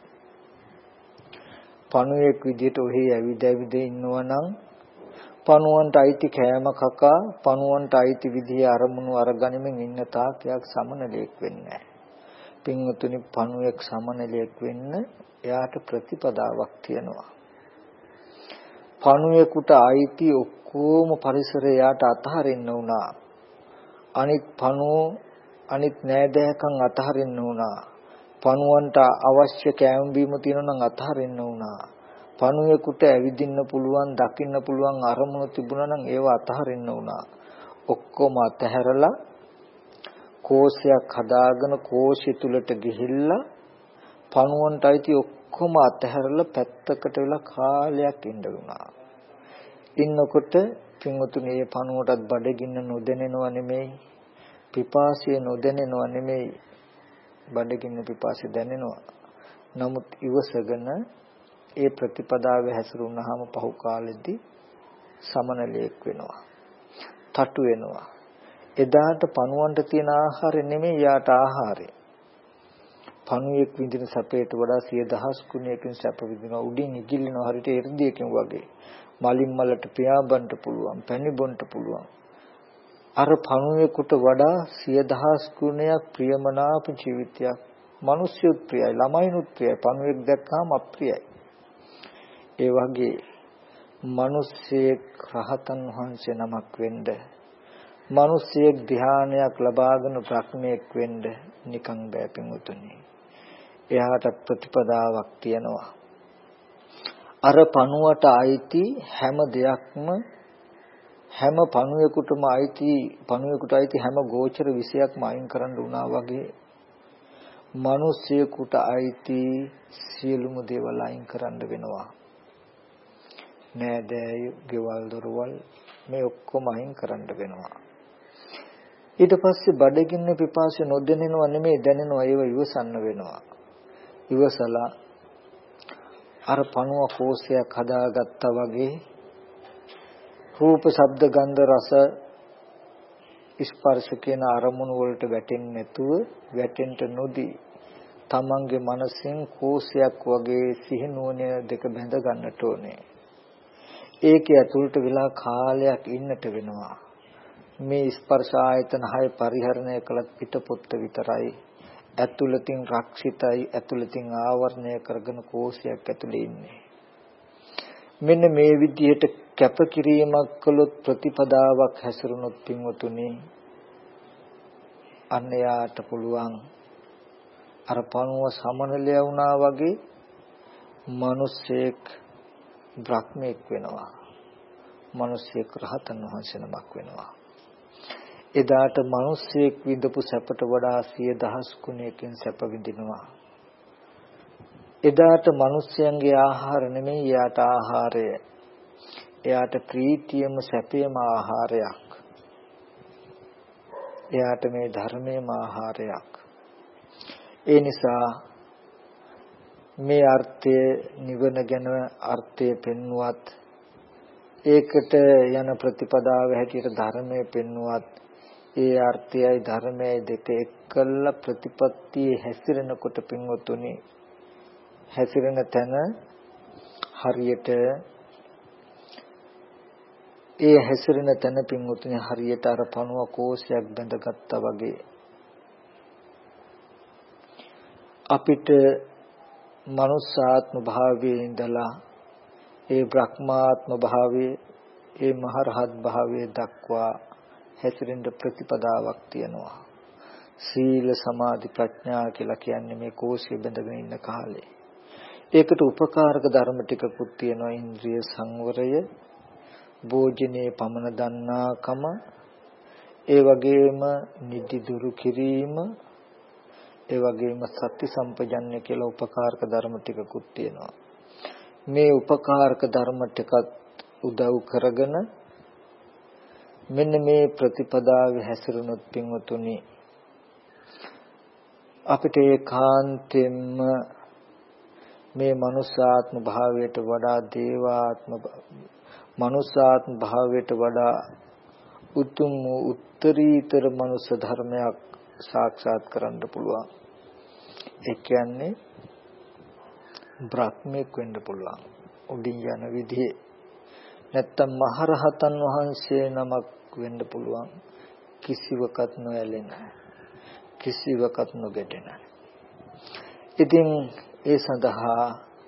පණුවෙක් විදියට ඔහි ඇවිද ඉන්නවනම් පණුවන්ට අයිති කෑම කකා පණුවන්ට අයිති විදිහේ අරමුණු අරගනිමින් ඉන්න තාක්කයක් සමනලයක් වෙන්නේ නැහැ. පින්වතුනි පණුවෙක් සමනලයක් වෙන්න එයාට ප්‍රතිපදාවක් තියෙනවා. පණුවෙකුට අයිති ඔක්කොම පරිසරය එයාට අතහරින්න උනා. අනිත් පණුව අනිත් නෑදෑකම් අතහරින්න උනා. පණුවන්ට අවශ්‍ය කෑම බීම තියෙනවා නම් අතහරින්න උනා. පණුවෙකුට ඇවිදින්න පුළුවන් දකින්න පුළුවන් අරමුණු තිබුණා නම් ඒව අතහරින්න උනා. ඔක්කොම අතහැරලා කෝෂයක් හදාගෙන කෝෂය තුලට ගිහිල්ලා පණුවන්ට අයිති ඔක්කොම අතහැරලා පැත්තකට වෙලා කාලයක් ඉන්න උනා. ඉන්නකොට පින්වතුනි මේ පණුවටත් බඩගින්න නොදැනෙනව නෙමෙයි, පිපාසය නොදැනෙනව නෙමෙයි, බඩගින්න පිපාසය දැනෙනවා. නමුත් ඉවසගෙන ඒ ප්‍රතිපදාවේ හැසිරුණාම පහු කාලෙදී සමනලයක් වෙනවා. තටු වෙනවා. එදාට පණුවන්ට තියෙන ආහාරය නෙමෙයි යාට ආහාරය. පණුවෙක් විඳින සැපයට වඩා 10000 ගුණයකින් සැප විඳිනවා. උඩින් ඉගිල්ලනවා හරියට එර්දියකින් වගේ. මලින් මලට පියාඹන්න පුළුවන්, පැණි බොන්න පුළුවන්. අර පණුවෙකුට වඩා 10000 ගුණයක් ප්‍රියමනාප ජීවිතයක්. මිනිස්සුත් ප්‍රියයි, ළමයිනුත් ප්‍රියයි, පණුවෙක් දැක්කම අප්‍රියයි. ඒ වගේ මිනිස්සෙක් රහතන් වහන්සේ නමක් වෙන්න, මිනිස්සෙක් ධ්‍යානයක් ලබාගෙන ප්‍රඥෙක් වෙන්න නිකන් බෑ පින්වතුනි. එයාට ප්‍රතිපදාවක් තියෙනවා. අර පණුවට අයිති හැම දෙයක්ම, හැම පණුවෙකුටම අයිති හැම ගෝචර විෂයක්ම අයින් කරන්න උනා වගේ මිනිස්සෙකුට අයිති සියලුම දේවල් අයින් කරන්න වෙනවා. නෑදෑයෝ, ගෙවල් දොරවල් මේ ඔක්කොම අයින් කරන්න වෙනවා. ඊට පස්සේ බඩගින්න පිපාසය නොදැනෙනව නෙමෙයි, දැනෙනවා. ඒව ඉවසන්න වෙනවා. ඉවසලා අර පණුව කෝෂයක් හදාගත්තා වගේ රූප, ශබ්ද, ගන්ධ, රස, ස්පර්ශ කියන අරමුණු වලට වැටෙන්නේ නැතුව, වැටෙන්න නොදී තමන්ගේ මනසෙන් කෝෂයක් වගේ සිහිනුවන දෙක බැඳ ගන්නට ඕනේ. ඒකේ ඇතුළට වෙලා කාලයක් ඉන්නට වෙනවා. මේ ස්පර්ශ ආයතන 6 පරිහරණය කළත් පිටපොත්ත විතරයි. ඇතුළතින් රක්ෂිතයි, ඇතුළතින් ආවරණය කරගෙන කෝෂයක් ඇතුලේ ඉන්නේ. මෙන්න මේ විදිහට කැපකිරීමක් කළොත්, ප්‍රතිපදාවක් හැසිරුණොත් පින්වතුනි, අන්‍යයාට පුළුවන් අර පණුව සමනලය වුණා වගේ මිනිස්සෙක් බ්‍රහ්මෙක් වෙනවා. මිනිස්සෙක් රහතන් වහන්සේ නමක් වෙනවා. එදාට මිනිස්සෙක් විඳපු සැපට වඩා 100,000 ගුණයකින් සැප විඳිනවා. එදාට මිනිස්යන්ගේ ආහාර නෙමෙයි එයාට ආහාරය. එයාට ප්‍රීතියම සැපේම ආහාරයක්. එයාට මේ ධර්මයේම ආහාරයක්. ඒ නිසා මේ අර්ථය, නිවන ගැන අර්ථය පෙන්වුවත්, ඒකට යන ප්‍රතිපදාව හැටියට ධර්මයේ පෙන්වුවත්, ඒ අර්ථයයි ධර්මයයි දෙක එක්කලා ප්‍රතිපත්තියේ හැසිරෙනකොට පින්වතුනි, හැසිරෙන තැන හරියට, ඒ හැසිරෙන තැන පින්වතුනි හරියට අර පණුව කෝෂයක් බැඳගත්තා වගේ අපිට මනුස්සාත්ම භාවයේ ඉඳලා ඒ බ්‍රහ්මාත්ම භාවයේ, ඒ මහරහත් භාවයේ දක්වා හැසිරෙන්න ප්‍රතිපදාවක් තියෙනවා. සීල, සමාධි, ප්‍රඥා කියලා කියන්නේ මේ කෝෂය බැඳගෙන ඉන්න කාලේ. ඒකට උපකාරක ධර්ම ටිකකුත් තියෙනවා. ඉන්ද්‍රිය සංවරය, භෝජනේ පමන දන්නාකම, ඒ වගේම නිදි දුරු කිරීම, ඒ වගේම සති සම්පජන්‍ය කියලා උපකාරක ධර්ම ටිකකුත් තියෙනවා. මේ උපකාරක ධර්ම ටිකත් උදව් කරගෙන මෙන්න මේ ප්‍රතිපදාවේ හැසිරුණොත් පින්වතුනි, අපිට ඒකාන්තයෙන්ම මේ මනුෂ්‍යාත්ම භාවයට වඩා මනුෂ්‍යාත්ම භාවයට වඩා උතුම් උත්තරීතර මනුෂ්‍ය ධර්මයක් සාක්ෂාත් කරන්න පුළුවන්. ඒ කියන්නේ බ්‍රහ්මෙක් වෙන්න පුළුවන්. උඩින් යන විදිහේ. නැත්තම් මහරහතන් වහන්සේ නමක් වෙන්න පුළුවන්. කිසිවකත් නොඇලෙන, කිසිවකත් නොගැටෙන. ඉතින් ඒ සඳහා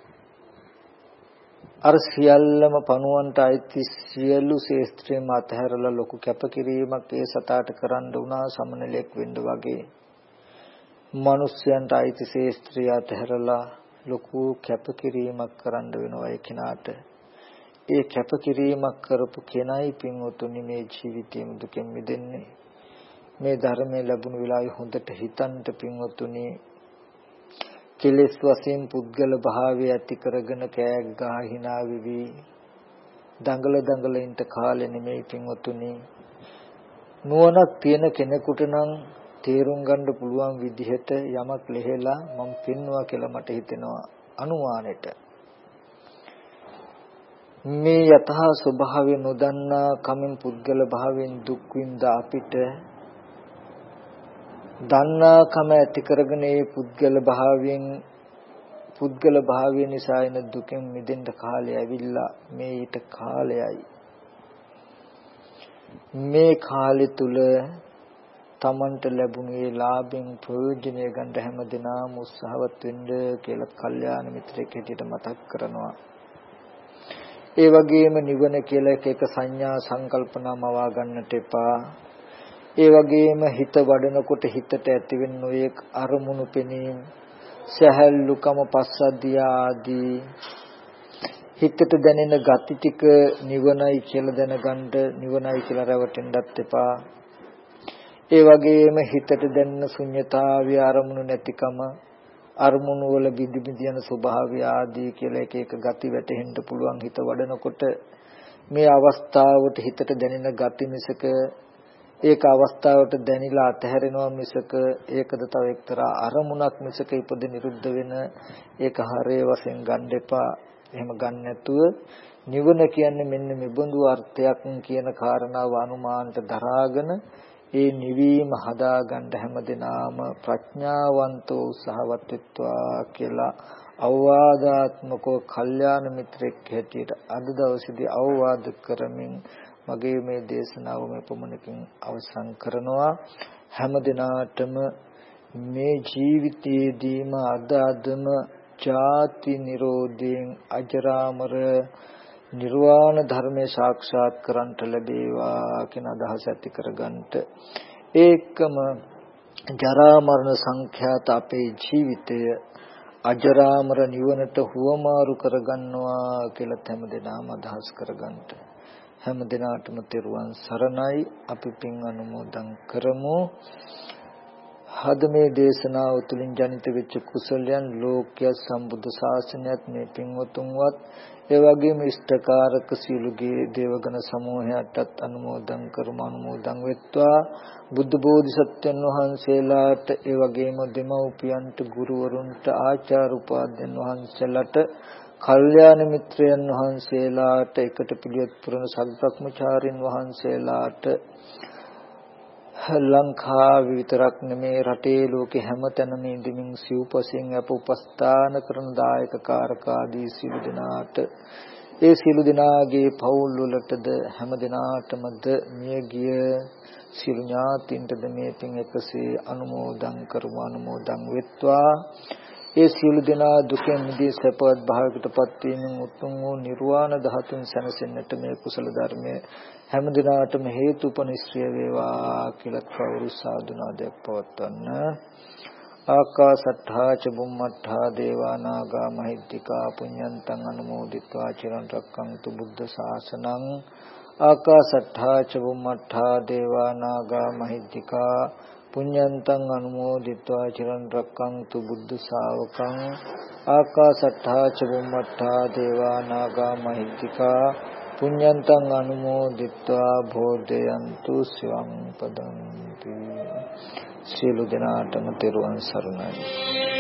අර සියල්ලම පණුවන්ට අයිති සියලු ශේස්ත්‍රයම අතහැරලා ලොකු කැපකිරීමක් ඒ සතාට කරන්න උනා සමනලෙක් වෙන්න වගේ. මිනිස්යන්ට අයිති ශේස්ත්‍රය අතහැරලා ලොකු කැපකිරීමක් කරන්න වෙනවා ඒ කෙනාට. ඒ කැපකිරීමක් කරපු කෙනයි පින්වතුනි මේ ජීවිතයේ දුකෙන් මිදෙන්නේ. මේ ධර්මයේ ලැබුණු වෙලාවේ හොඳට හිතන්න පින්වතුනි, කෙලෙස් වශයෙන් පුද්ගල භාවය ඇති කරගෙන කෑග් ගහ hina වෙවි දඟල ඉන්න කාලෙ නෙමෙයි පින්වතුනි. නුවණක් තියෙන කෙනෙකුට නම් තේරුම් ගන්න පුළුවන් විදිහට යමක් ලෙහෙලා මම පින්නවා කියලා මට හිතෙනවා අනුමානෙට. මේ යථා ස්වභාවය නොදන්නා කමින් පුද්ගල භාවයෙන් දුක් විඳ අපිට දන්නා කම ඇති කරගෙන ඒ පුද්ගල භාවය නිසා එන දුකෙන් මිදෙන්න කාලය ඇවිල්ලා මේ ඊට කාලයයි. මේ කාලෙ තුල තමන්ට ලැබුණු ඒ ලාභෙන් ප්‍රයෝජනය ගන්න හැමදෙනාම උත්සාහවත් වෙන්න කියලා කල්යාණ මිත්‍රයෙක් හැටියට මතක් කරනවා. ඒ වගේම නිවන කියලා එක සංඥා සංකල්පනා මවා ගන්නට එපා. ඒ වගේම හිත වඩනකොට හිතට ඇතිවෙන නොයෙක් අරමුණු පෙනීම, සහැල්ලුකම, පස්සද්ධිය ආදී හිතට දැනෙන ගති ටික නිවනයි කියලා දැනගන්න, නිවනයි කියලා රැවටෙන්නත් එපා. ඒ වගේම හිතට දැනෙන ශුන්‍යතාවය, අරමුණු නැතිකම, අරමුණු වල බිඳි බිඳි යන ස්වභාවය ආදී කියලා එක එක ගති වැටෙන්න පුළුවන්. හිත වඩනකොට මේ අවස්ථාවට හිතට දැනෙන ගති මිසක ඒක අවස්ථාවට දැනිලා අතහැරෙනවා මිසක ඒකද තව එක්තරා අරමුණක් මිසක ඉපද නිරුද්ධ වෙන ඒක හරය වශයෙන් ගන්න එපා. එහෙම ගන්න නැතුව නිවන කියන්නේ මෙන්න මෙබඳු අර්ථයක් කියන කාරණාව අනුමානට දරාගෙන ඒ නිවීම හදාගන්න හැමදෙනාම ප්‍රඥාවන්තෝ උත්සාහවත් වෙත්වා කියලා අවවාදාත්මකව කල්යාණ මිත්‍රෙක් හැටියට අද දවසේදී අවවාද කරමින් මගේ මේ දේශනාව මේ පොමුණකින් අවසන් කරනවා. හැමදෙනාටම මේ ජීවිතයේදීම අදම ජාති නිරෝධයෙන් අජරාමර නිර්වාණ ධර්මයේ සාක්ෂාත් කරන්ට ලැබේවා කියන අදහස ඇති කරගන්නට, ඒකම ජරා මරණ සංඛ්‍යාත අපේ ජීවිතය අජරාමර නිවනට හුවමාරු කරගන්නවා කියලා හැමදෙනාම අදහස් කරගන්නට. හැමදෙනාටම තෙරුවන් සරණයි. අපි පින් අනුමෝදන් කරමු. හද මේ දේශනාව තුළින් ජනිත වෙච්ච කුසලයන් ලෝක්‍ය සම්බුද්ධ ශාසනයත් මේ පින්වතුන්වත් ඒ වගේම ඉෂ්ඨකාරක සීලුගේ දේවගණ සමූහයටත් අනුමෝදන් කරමු. අනුමෝදන් වෙත්වා. බුද්ධ බෝධිසත්වයන් වහන්සේලාට ඒ වගේම දෙමව්පියන්ට, ගුරුවරුන්ට, ආචාර්ය උපාධ්‍යයන් වහන්සේලාට, කල්යාණ මිත්‍රයන් වහන්සේලාට, එකට පිළිවෙත් පුරන සග්බ්‍රහ්මචාරින් වහන්සේලාට, ලංකාව විතරක් නෙමේ රටේ ලෝකේ හැමතැනම ඉඳමින් සිව්පසෙන් අප උපස්ථාන කරන දායක කාරකාදී සියලු දෙනාට, ඒ සියලු දෙනාගේ පවුල් වලටද හැම දෙනාටමද මියගිය සියලු ඥාතින්ටද මේ පින් එකසේ අනුමෝදන් කරමු. අනුමෝදන් වෙත්වා. ඒ සියලු දෙනා දුකෙන් මිදී සැපවත් භාවයකටපත් වීමෙන් උතුම් වූ නිර්වාණ ධාතුන් සැනසෙන්නට මේ කුසල ධර්මයේ හැම දිනාටම හේතුපනිශ්‍රය වේවා කියලා කවුරු සාදුනාදයක් පවත්වන්න. ආකාසට්ඨා ච බුම්මට්ඨා දේවා නාග මහිද්దికා පුඤ්ඤන්තං අනුමෝදිත්වා චිරන් රැක්කන්තු බුද්ධ ශාසනං. ආකාසට්ඨා ච බුම්මට්ඨා දේවා නාග මහිද්దికා පුඤ්ඤන්තං අනුමෝදිත්වා චිරන් රැක්කන්තු බුද්ධ ශාවකං. ආකාසට්ඨා ච බුම්මට්ඨා දේවා නාග මහිද්దికා පුඤ්ඤන්තං අනුමෝදිත්වා භෝදයන්තු සිවං පදන්ති. සියලු දෙනාටම තෙරුවන් සරණයි.